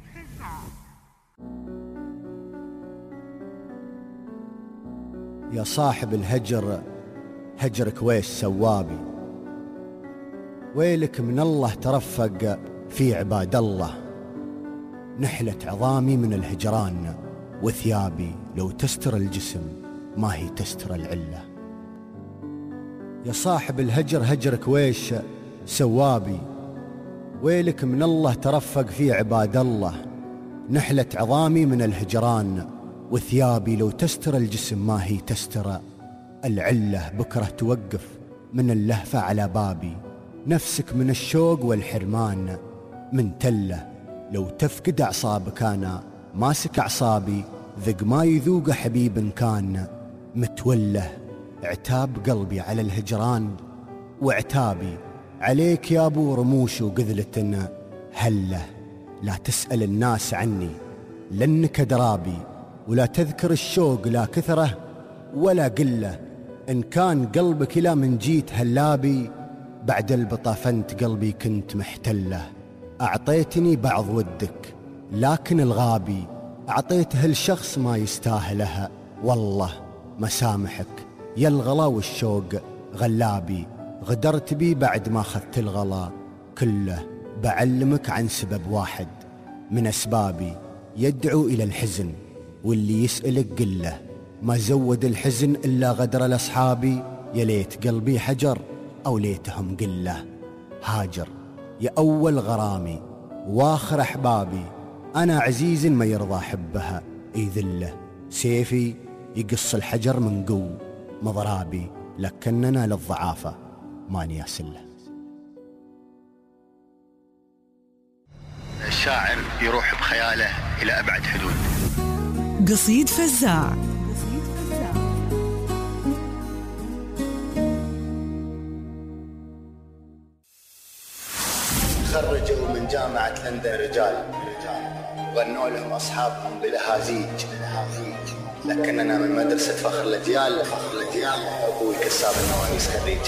[SPEAKER 25] يا صاحب الهجر هجرك ويش سوابي، ويلك من الله ترفق في عباد الله. نحلت عظامي من الهجران، وثيابي لو تستر الجسم ما هي تستر العلة. يا صاحب الهجر هجرك ويش سوابي، ويلك من الله ترفق في عباد الله. نحلت عظامي من الهجران، وثيابي لو تستر الجسم ما هي تستر العلة. بكرة توقف من اللهفة على بابي، نفسك من الشوق والحرمان من تله. لو تفقد أعصابك أنا ماسك أعصابي، ذق ما يذوق حبيب كان متوله. عتاب قلبي على الهجران وعتابي عليك يا أبو رموش وقذلة هله. لا تسأل الناس عني لأنك درابي، ولا تذكر الشوق لا كثرة ولا قلة. إن كان قلبك إلى من جيت هلابي، بعد البطافنت قلبي كنت محتله. أعطيتني بعض ودك لكن الغابي، أعطيته الشخص ما يستاهلها. والله ما سامحك يا الغلا والشوق غلابي، غدرت بي بعد ما أخذت الغلا كله. بعلمك عن سبب واحد من أسبابي يدعو إلى الحزن، واللي يسألك قله ما زود الحزن إلا غدر الأصحابي. يا ليت قلبي حجر أو ليتهم قله. هاجر يا أول غرامي واخر أحبابي، أنا عزيز ما يرضى حبها يذله. سيفي يقص الحجر من قو مضرابي، لكننا للضعافة ما نياسله.
[SPEAKER 5] الشاعر يروح بخياله إلى أبعد حدود.
[SPEAKER 8] قصيد فزاع.
[SPEAKER 25] خرجوا من جامعة لندن رجال، وغنوا لهم أصحابهم بلهازيج. لكننا من مدرسة فخر الأجيال. أبوي كساب النوانيس خريج.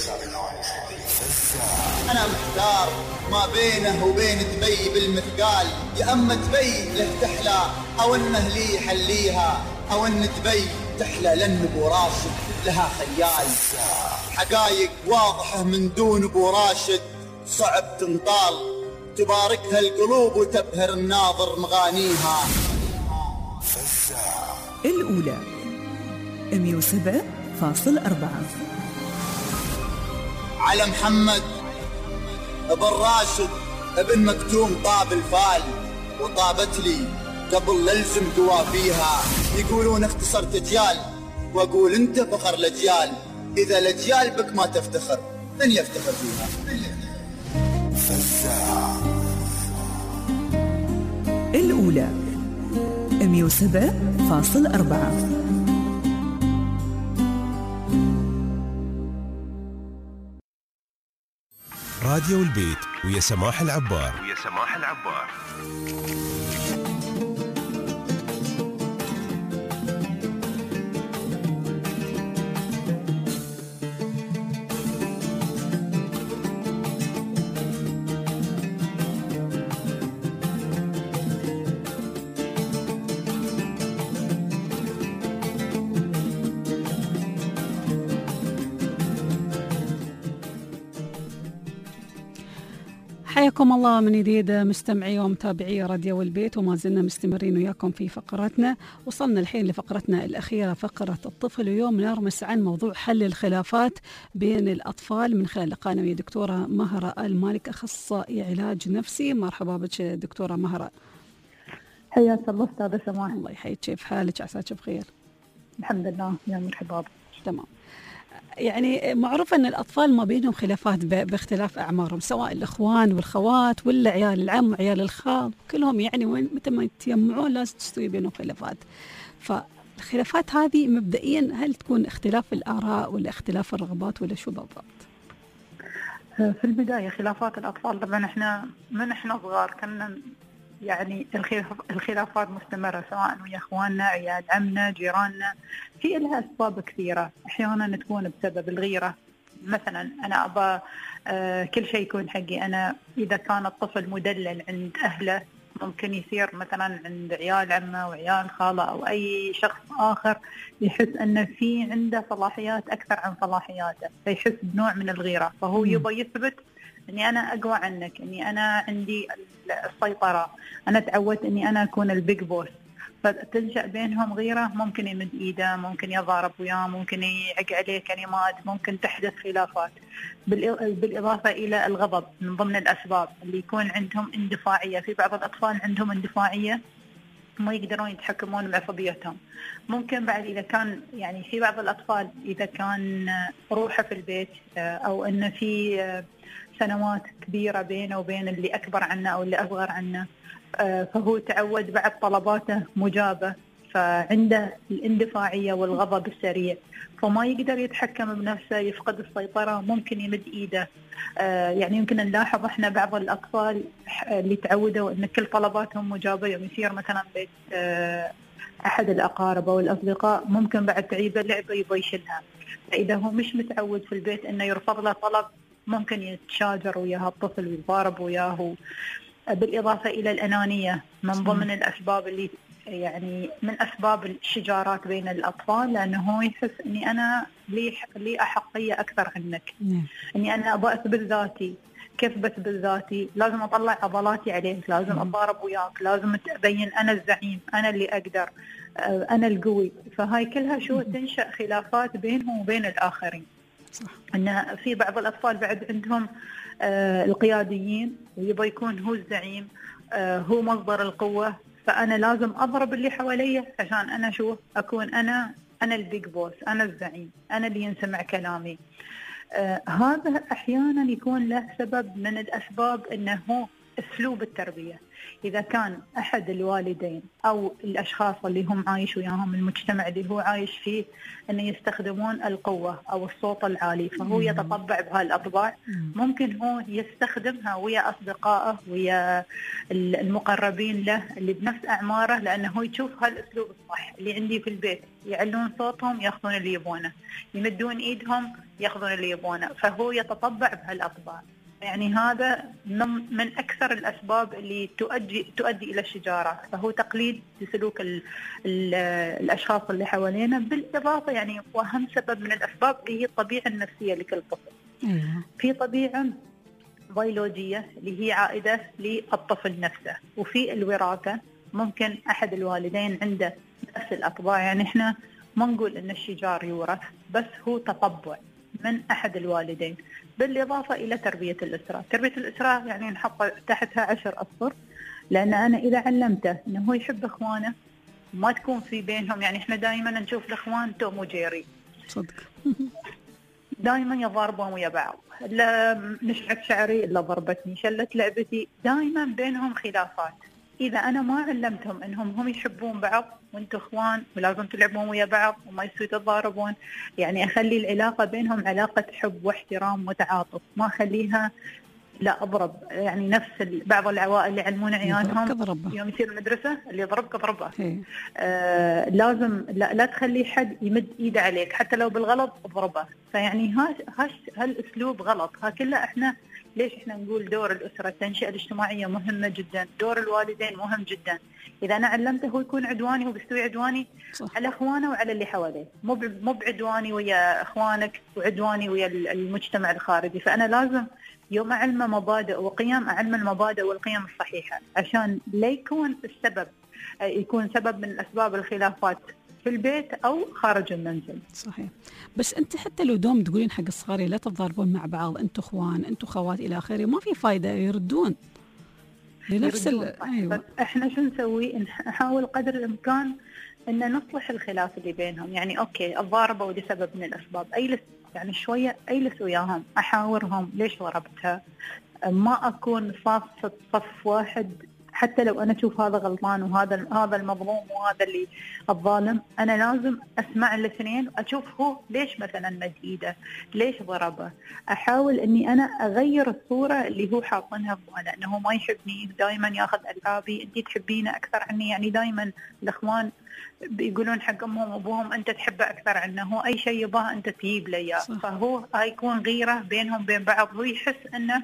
[SPEAKER 20] أنا محتار ما بينه وبين دبي بالمثقال. يا أما دبي له تحلى أو أنه لي يحليها، أو أن دبي تحلى لأن أبو راشد لها خيال. حقايق واضحة من دون أبو راشد صعب تنطال، تباركها القلوب وتبهر الناظر مغانيها.
[SPEAKER 8] الأولى مية وسبعة فاصل أربعة.
[SPEAKER 20] على محمد ابن راشد ابن مكتوم طاب الفال، وطابت لي قبل للزم قوافيها. يقولون اختصرت اجيال، واقول انت فخر الاجيال. اذا الاجيال بك ما تفتخر من يفتخر فيها؟
[SPEAKER 8] الأولى مية وسبعة فاصل أربعة.
[SPEAKER 1] راديو البيت ويا سماح العبار.
[SPEAKER 2] ويا سماح العبار.
[SPEAKER 3] حياكم الله من جديد مستمعي ومتابعي راديو البيت، وما زلنا مستمرين وياكم في فقراتنا. وصلنا الحين لفقرتنا الأخيرة، فقرة الطفل. اليوم نرمس عن موضوع حل الخلافات بين الأطفال من خلال لقاءنا ويا دكتورة مهرة المالك، أخصائي علاج نفسي. مرحبا بك دكتورة مهرة.
[SPEAKER 6] حياك الله أستاذة سماح.
[SPEAKER 3] الله يحييك، كيف حالك؟ عساك بخير؟
[SPEAKER 6] الحمد لله، يا مرحبا.
[SPEAKER 3] تمام. يعني معروف أن الأطفال ما بينهم خلافات باختلاف أعمارهم، سواء الإخوان والخوات ولا عيال العم وعيال الخال، كلهم يعني وين متى ما يتجمعون لازم تستوي بينهم خلافات. فالخلافات هذه مبدئيا هل تكون اختلاف الآراء ولا اختلاف الرغبات ولا شو بالضبط؟
[SPEAKER 6] في البداية خلافات الأطفال طبعا احنا من احنا صغار كنا يعني الخلافات مستمرة، سواء ويا اخواننا، عيال عمنا، جيراننا. في لها اسباب كثيرة، احيانا تكون بسبب الغيرة. مثلا انا ابى آه كل شيء يكون حقي انا. اذا كان الطفل مدلل عند اهله ممكن يصير مثلا عند عيال عمه وعيال خاله او اي شخص اخر يحس ان في عنده صلاحيات اكثر عن صلاحياته، فيحس بنوع من الغيرة، فهو يبغى يثبت اني انا اقوى عنك، اني انا عندي السيطره، انا تعودت اني انا اكون البيج بوس، فتنشأ بينهم غيره، ممكن يمد ايده، ممكن يضارب وياه، ممكن يعق عليه كلمات، ممكن تحدث خلافات. بالاضافه الى الغضب من ضمن الاسباب اللي يكون عندهم اندفاعيه، في بعض الاطفال عندهم اندفاعيه ما يقدرون يتحكمون بعصبيتهم. ممكن بعد إذا كان يعني في بعض الأطفال إذا كان روحه في البيت أو أنه في سنوات كبيرة بينه وبين اللي أكبر عنه أو اللي أصغر عنه، فهو تعود بعد طلباته مجابة، فعنده الاندفاعية والغضب السريع، فما يقدر يتحكم بنفسه، يفقد السيطرة، ممكن يمد إيده. يعني يمكن نلاحظ احنا بعض الأطفال اللي تعودوا أن كل طلباتهم مجابة، يوم يصير مثلا بيت أحد الأقارب أو الأصدقاء ممكن بعد تعيبه لعبة يبغى يشيلها، فإذا هو مش متعود في البيت أنه يرفض له طلب ممكن يتشاجر وياه الطفل ويضارب وياه. بالإضافة إلى الأنانية من ضمن الأسباب اللي يعني من أسباب الشجارات بين الأطفال، لأنه هو يحس أني أنا لي لي أحقية أكثر عنك، أني أنا أبغى أثبت ذاتي. كيف بثبت ذاتي؟ لازم أطلع عضلاتي عليك، لازم أضارب وياك، لازم أبين أنا الزعيم، أنا اللي أقدر، أنا القوي. فهاي كلها شو تنشأ خلافات بينهم وبين الآخرين. صح. أن في بعض الأطفال بعد عندهم آه القياديين ويبغى يكون هو الزعيم، آه هو مصدر القوة، فأنا لازم أضرب اللي حواليا عشان أنا شو أكون أنا أنا البيج بوس، أنا الزعيم، أنا اللي ينسمع كلامي. آه هذا أحيانا يكون له سبب من الأسباب أنه هو أسلوب التربية. إذا كان أحد الوالدين أو الأشخاص اللي هم عايش وياهم، المجتمع اللي هو عايش فيه، أنه يستخدمون القوة أو الصوت العالي، فهو يتطبع بهالأطباع. ممكن هو يستخدمها ويا أصدقائه ويا المقربين له اللي بنفس أعماره، لأنه هو يشوف هالأسلوب الصح. اللي عندي في البيت يعلون صوتهم يأخذون اللي يبونه، يمدون إيدهم يأخذون اللي يبونه، فهو يتطبع بهالأطباع. يعني هذا من أكثر الأسباب اللي تؤدي تؤدي إلى الشجارة، فهو تقليد لسلوك ال ال الأشخاص اللي حوالينا. بالإضافة يعني وأهم سبب من الأسباب هي الطبيعة النفسية لكل طفل. في طبيعة بيولوجية اللي هي عائدة للطفل نفسه، وفي الوراثة ممكن أحد الوالدين عنده نفس الأطباع. يعني إحنا ما نقول إن الشجار يورث، بس هو تطبع من أحد الوالدين. بالإضافة إلى تربية الأسرة. تربية الأسرة يعني نحط تحتها عشر أسطر، لأن أنا إذا علمته أنه هو يحب إخوانه ما تكون في بينهم، يعني إحنا دائما نشوف الإخوان توم وجيري،
[SPEAKER 3] صدق
[SPEAKER 6] دائما يضاربون ويا بعض، لا نشعت شعري إلا ضربتني، شلت لعبتي، دائما بينهم خلافات. إذا أنا ما علمتهم أنهم هم يحبون بعض وأنتوا إخوان ولازم تلعبون ويا بعض وما يصير تضاربون، يعني أخلي العلاقة بينهم علاقة حب واحترام وتعاطف، ما أخليها لا أضرب. يعني نفس بعض العوائل اللي يعلمون عيالهم يوم يصير المدرسة اللي يضربك اضربه. آه لازم لا, لا تخلي حد يمد إيده عليك حتى لو بالغلط اضربه. فيعني هاش هاش هالأسلوب غلط. ها كله إحنا ليش إحنا نقول دور الأسرة، التنشئة الاجتماعية مهمة جدا، دور الوالدين مهم جدا. إذا أنا علمته هو يكون عدواني، هو بيستوي عدواني صح. على إخوانه وعلى اللي حواليه، مو مو بعدواني ويا إخوانك وعدواني ويا المجتمع الخارجي. فأنا لازم يوم أعلمه مبادئ وقيم، أعلم المبادئ والقيم الصحيحة، عشان لا يكون السبب يكون سبب من أسباب الخلافات في البيت أو خارج المنزل.
[SPEAKER 3] صحيح. بس أنت حتى لو دوم تقولين حق الصغار لا تتضاربون مع بعض، أنتوا إخوان، أنتوا خوات إلى آخره، ما في فايدة، يردون لنفس ال... أيوة.
[SPEAKER 6] إحنا شو نسوي؟ نحاول قدر الإمكان إن نصلح الخلاف اللي بينهم. يعني أوكي الضاربة ودي سبب من الأسباب، أي يعني شوية أجلس وياهم أحاورهم ليش ضربتها، ما أكون صف صف واحد. حتى لو أنا أشوف هذا غلطان وهذا هذا المظلوم وهذا اللي الظالم، أنا لازم أسمع الاثنين وأشوف هو ليش مثلا مد إيده، ليش ضربه. أحاول إني أنا أغير الصورة اللي هو حاطنها في باله، إنه ما يحبني، دائما يأخذ ألعابي، أنت تحبينه أكثر عني. يعني دائما الإخوان بيقولون حق أمهم وأبوهم أنت تحبه أكثر عنه، هو أي شيء يباه أنت تجيب لي إياه. فهو هيكون غيرة بينهم بين بعض، هو يحس إنه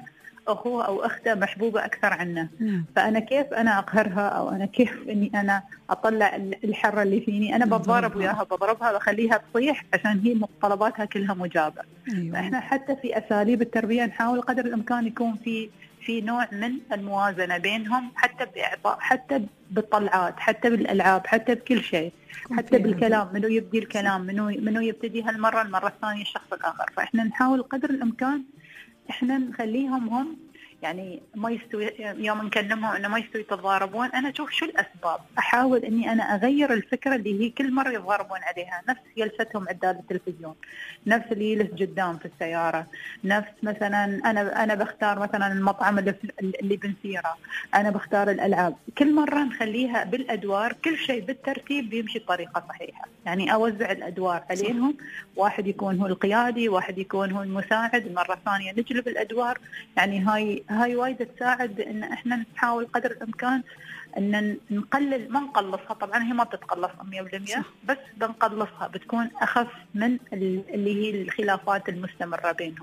[SPEAKER 6] أخوه أو أخته محبوبة أكثر عنه. فأنا كيف أنا أقهرها، أو أنا كيف إني أنا أطلع الحرة اللي فيني؟ أنا بتضارب وياها، بضربها، بخليها تصيح عشان هي طلباتها كلها مجابة. أيوة. فإحنا حتى في أساليب التربية نحاول قدر الإمكان يكون في في نوع من الموازنة بينهم، حتى بإعطاء، حتى بالطلعات، حتى بالألعاب، حتى بكل شيء، حتى بالكلام، منو يبدي الكلام، منو منو يبتدي هالمرة، المرة الثانية الشخص الآخر. فإحنا نحاول قدر الإمكان إحنا نخليهم هم يعني ما يستوي، يوم نكلمهم إنه ما يستوي تتضاربون، أنا أشوف شو الأسباب، أحاول إني أنا أغير الفكرة اللي هي كل مرة يتضاربون عليها، نفس جلستهم عدال التلفزيون، نفس اللي يجلس قدام في السيارة، نفس مثلا أنا أنا بختار مثلا المطعم اللي, اللي بنسيره، أنا بختار الألعاب، كل مرة نخليها بالأدوار، كل شيء بالترتيب بيمشي بطريقة صحيحة، يعني أوزع الأدوار عليهم، واحد يكون هو القيادي، واحد يكون هو المساعد، المرة الثانية نجلب الأدوار، يعني هاي هاي وايد تساعد بان احنا نحاول قدر الامكان ان نقلل، ما نقلصها طبعا، هي ما بتتقلص مية بالمية، بس بنقلصها، بتكون اخف من اللي هي الخلافات المستمره بينهم.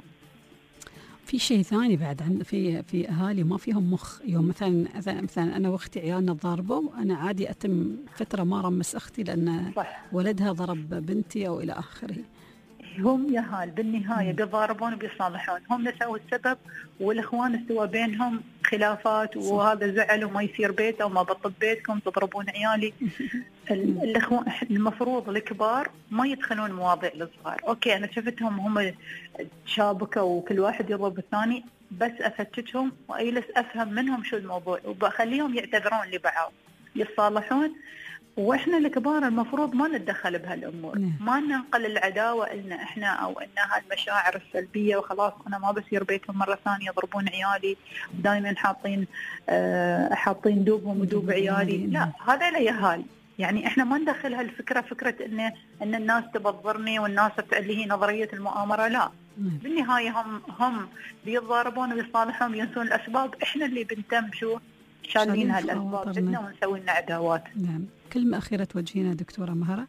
[SPEAKER 3] في شيء ثاني بعد، عند في في اهالي ما فيهم مخ، يوم مثلا مثلا انا واختي عيالنا ضاربوا، انا عادي اتم فتره ما رمس اختي لان صح. ولدها ضرب بنتي او الى اخره.
[SPEAKER 6] هم يهال بالنهاية بيضاربون وبيصالحون، هم نسوا السبب، والإخوان استوى بينهم خلافات، وهذا زعل وما يصير بيته وما بطل بيتكم تضربون عيالي. الإخوان المفروض الكبار ما يدخلون مواضيع الصغار. أوكي أنا شفتهم هم تشابكوا وكل واحد يضرب الثاني، بس أفتشهم وأجلس أفهم منهم شو الموضوع، وبخليهم يعتذرون لبعض، يصالحون. واحنا الكبار المفروض ما نتدخل بهالامور، ما ننقل العداوه لنا احنا او ان هالمشاعر السلبيه وخلاص انا ما بصير بيتهم مره ثانيه يضربون عيالي، دائما حاطين آه حاطين دوبهم ودوب عيالي. لا، هذا لا يهال، يعني احنا ما ندخل هالفكره، فكره ان ان الناس تبضرني والناس اللي هي نظريه المؤامره. لا، بالنهايه هم هم بيتضاربون ويصالحون، ينسون الاسباب، احنا اللي بنتم شو شايلين هالاسباب عندنا ونسوي لنا عداوات.
[SPEAKER 3] نعم. كلمة أخيرة توجهينها دكتورة مهرة؟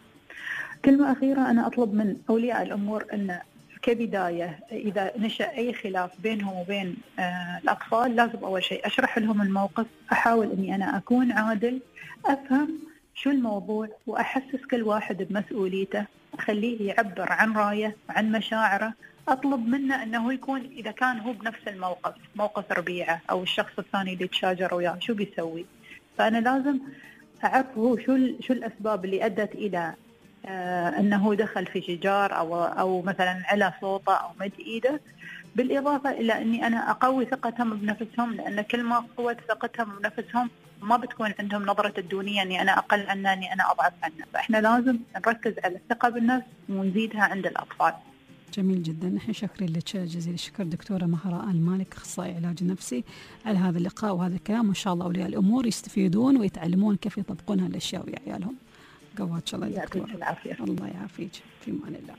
[SPEAKER 6] كلمة أخيرة، أنا أطلب من أولياء الأمور أن كبداية إذا نشأ أي خلاف بينهم وبين آه الأطفال، لازم أول شيء أشرح لهم الموقف، أحاول أني أنا أكون عادل، أفهم شو الموضوع، وأحسس كل واحد بمسؤوليته، أخليه يعبر عن رأيه عن مشاعره، أطلب منه أنه يكون إذا كان هو بنفس الموقف، موقف ربيعة أو الشخص الثاني اللي تشاجر وياه شو بيسوي. فأنا لازم أعرف هو شو شو الأسباب اللي أدت إلى آه أنه دخل في شجار أو أو مثلا على صوته أو مد إيده، بالإضافة إلى أني أنا أقوي ثقتهم بنفسهم، لأن كل ما قوت ثقتهم بنفسهم ما بتكون عندهم نظرة الدونية أني أنا أقل عنه، أني أنا أضعف عنه. فإحنا لازم نركز على الثقة بالنفس ونزيدها عند الأطفال.
[SPEAKER 3] جميل جدا. نحن شاكرين لك جزيل الشكر دكتورة مهرة آل مالك، أخصائي علاج نفسي، على هذا اللقاء وهذا الكلام. وإن شاء الله أولياء الأمور يستفيدون ويتعلمون كيف يطبقون هالأشياء ويا عيالهم. قوات الله يا دكتورة. الله يعافيك، في أمان الله.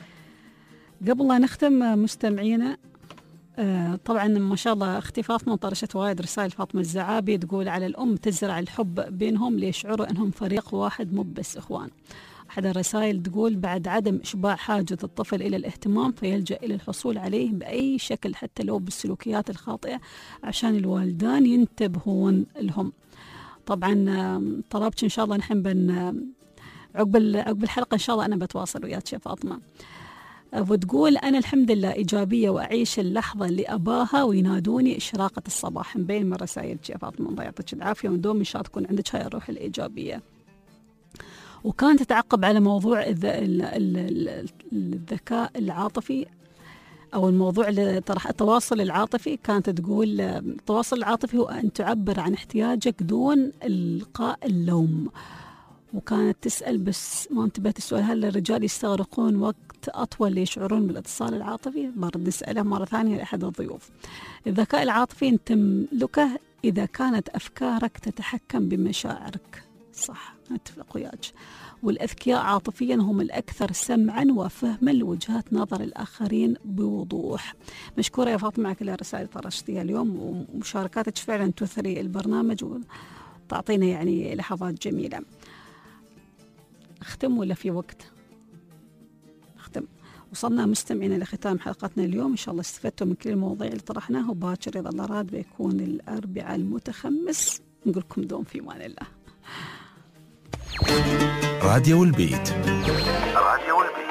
[SPEAKER 3] قبل لا نختم مستمعينا، آه طبعا ما شاء الله اختي فاطمة طرشت وايد رسائل. فاطمة الزعابي تقول على الأم تزرع الحب بينهم ليشعروا أنهم فريق واحد مو بس إخوان. أحد الرسائل تقول بعد عدم إشباع حاجة الطفل إلى الاهتمام فيلجأ إلى الحصول عليه بأي شكل حتى لو بالسلوكيات الخاطئة عشان الوالدان ينتبهون لهم. طبعا طلبت إن شاء الله نحن بن عقب عقب الحلقة إن شاء الله أنا بتواصل وياك يا فاطمة. وتقول أنا الحمد لله إيجابية وأعيش اللحظة اللي أباها وينادوني إشراقة الصباح. مبين من رسائلك يا فاطمة، الله يعطيك العافية وندوم إن شاء الله تكون عندك هاي الروح الإيجابية. وكانت تتعقب على موضوع الذكاء العاطفي أو الموضوع التواصل العاطفي. كانت تقول التواصل العاطفي هو أن تعبر عن احتياجك دون إلقاء اللوم. وكانت تسأل بس ما انتبهت السؤال، هل الرجال يستغرقون وقت أطول ليشعرون بالاتصال العاطفي؟ برد نسألها مرة ثانية لأحد الضيوف. الذكاء العاطفي أن تملكه إذا كانت أفكارك تتحكم بمشاعرك. صح، نتفق وياك. والأذكياء عاطفيا هم الأكثر سمعا وفهما لوجهات نظر الآخرين بوضوح. مشكورة يا فاطمة على كل الرسائل طرشتيها اليوم، ومشاركاتك فعلا تثري البرنامج وتعطينا يعني لحظات جميلة. أختم ولا في وقت؟ أختم. وصلنا مستمعين لختام حلقتنا اليوم. إن شاء الله استفدتوا من كل المواضيع اللي طرحناها، وباكر إذا الله راد بيكون الأربعاء المتخمس. نقول لكم دوم في أمان الله.
[SPEAKER 1] راديو البيت.
[SPEAKER 2] راديو البيت.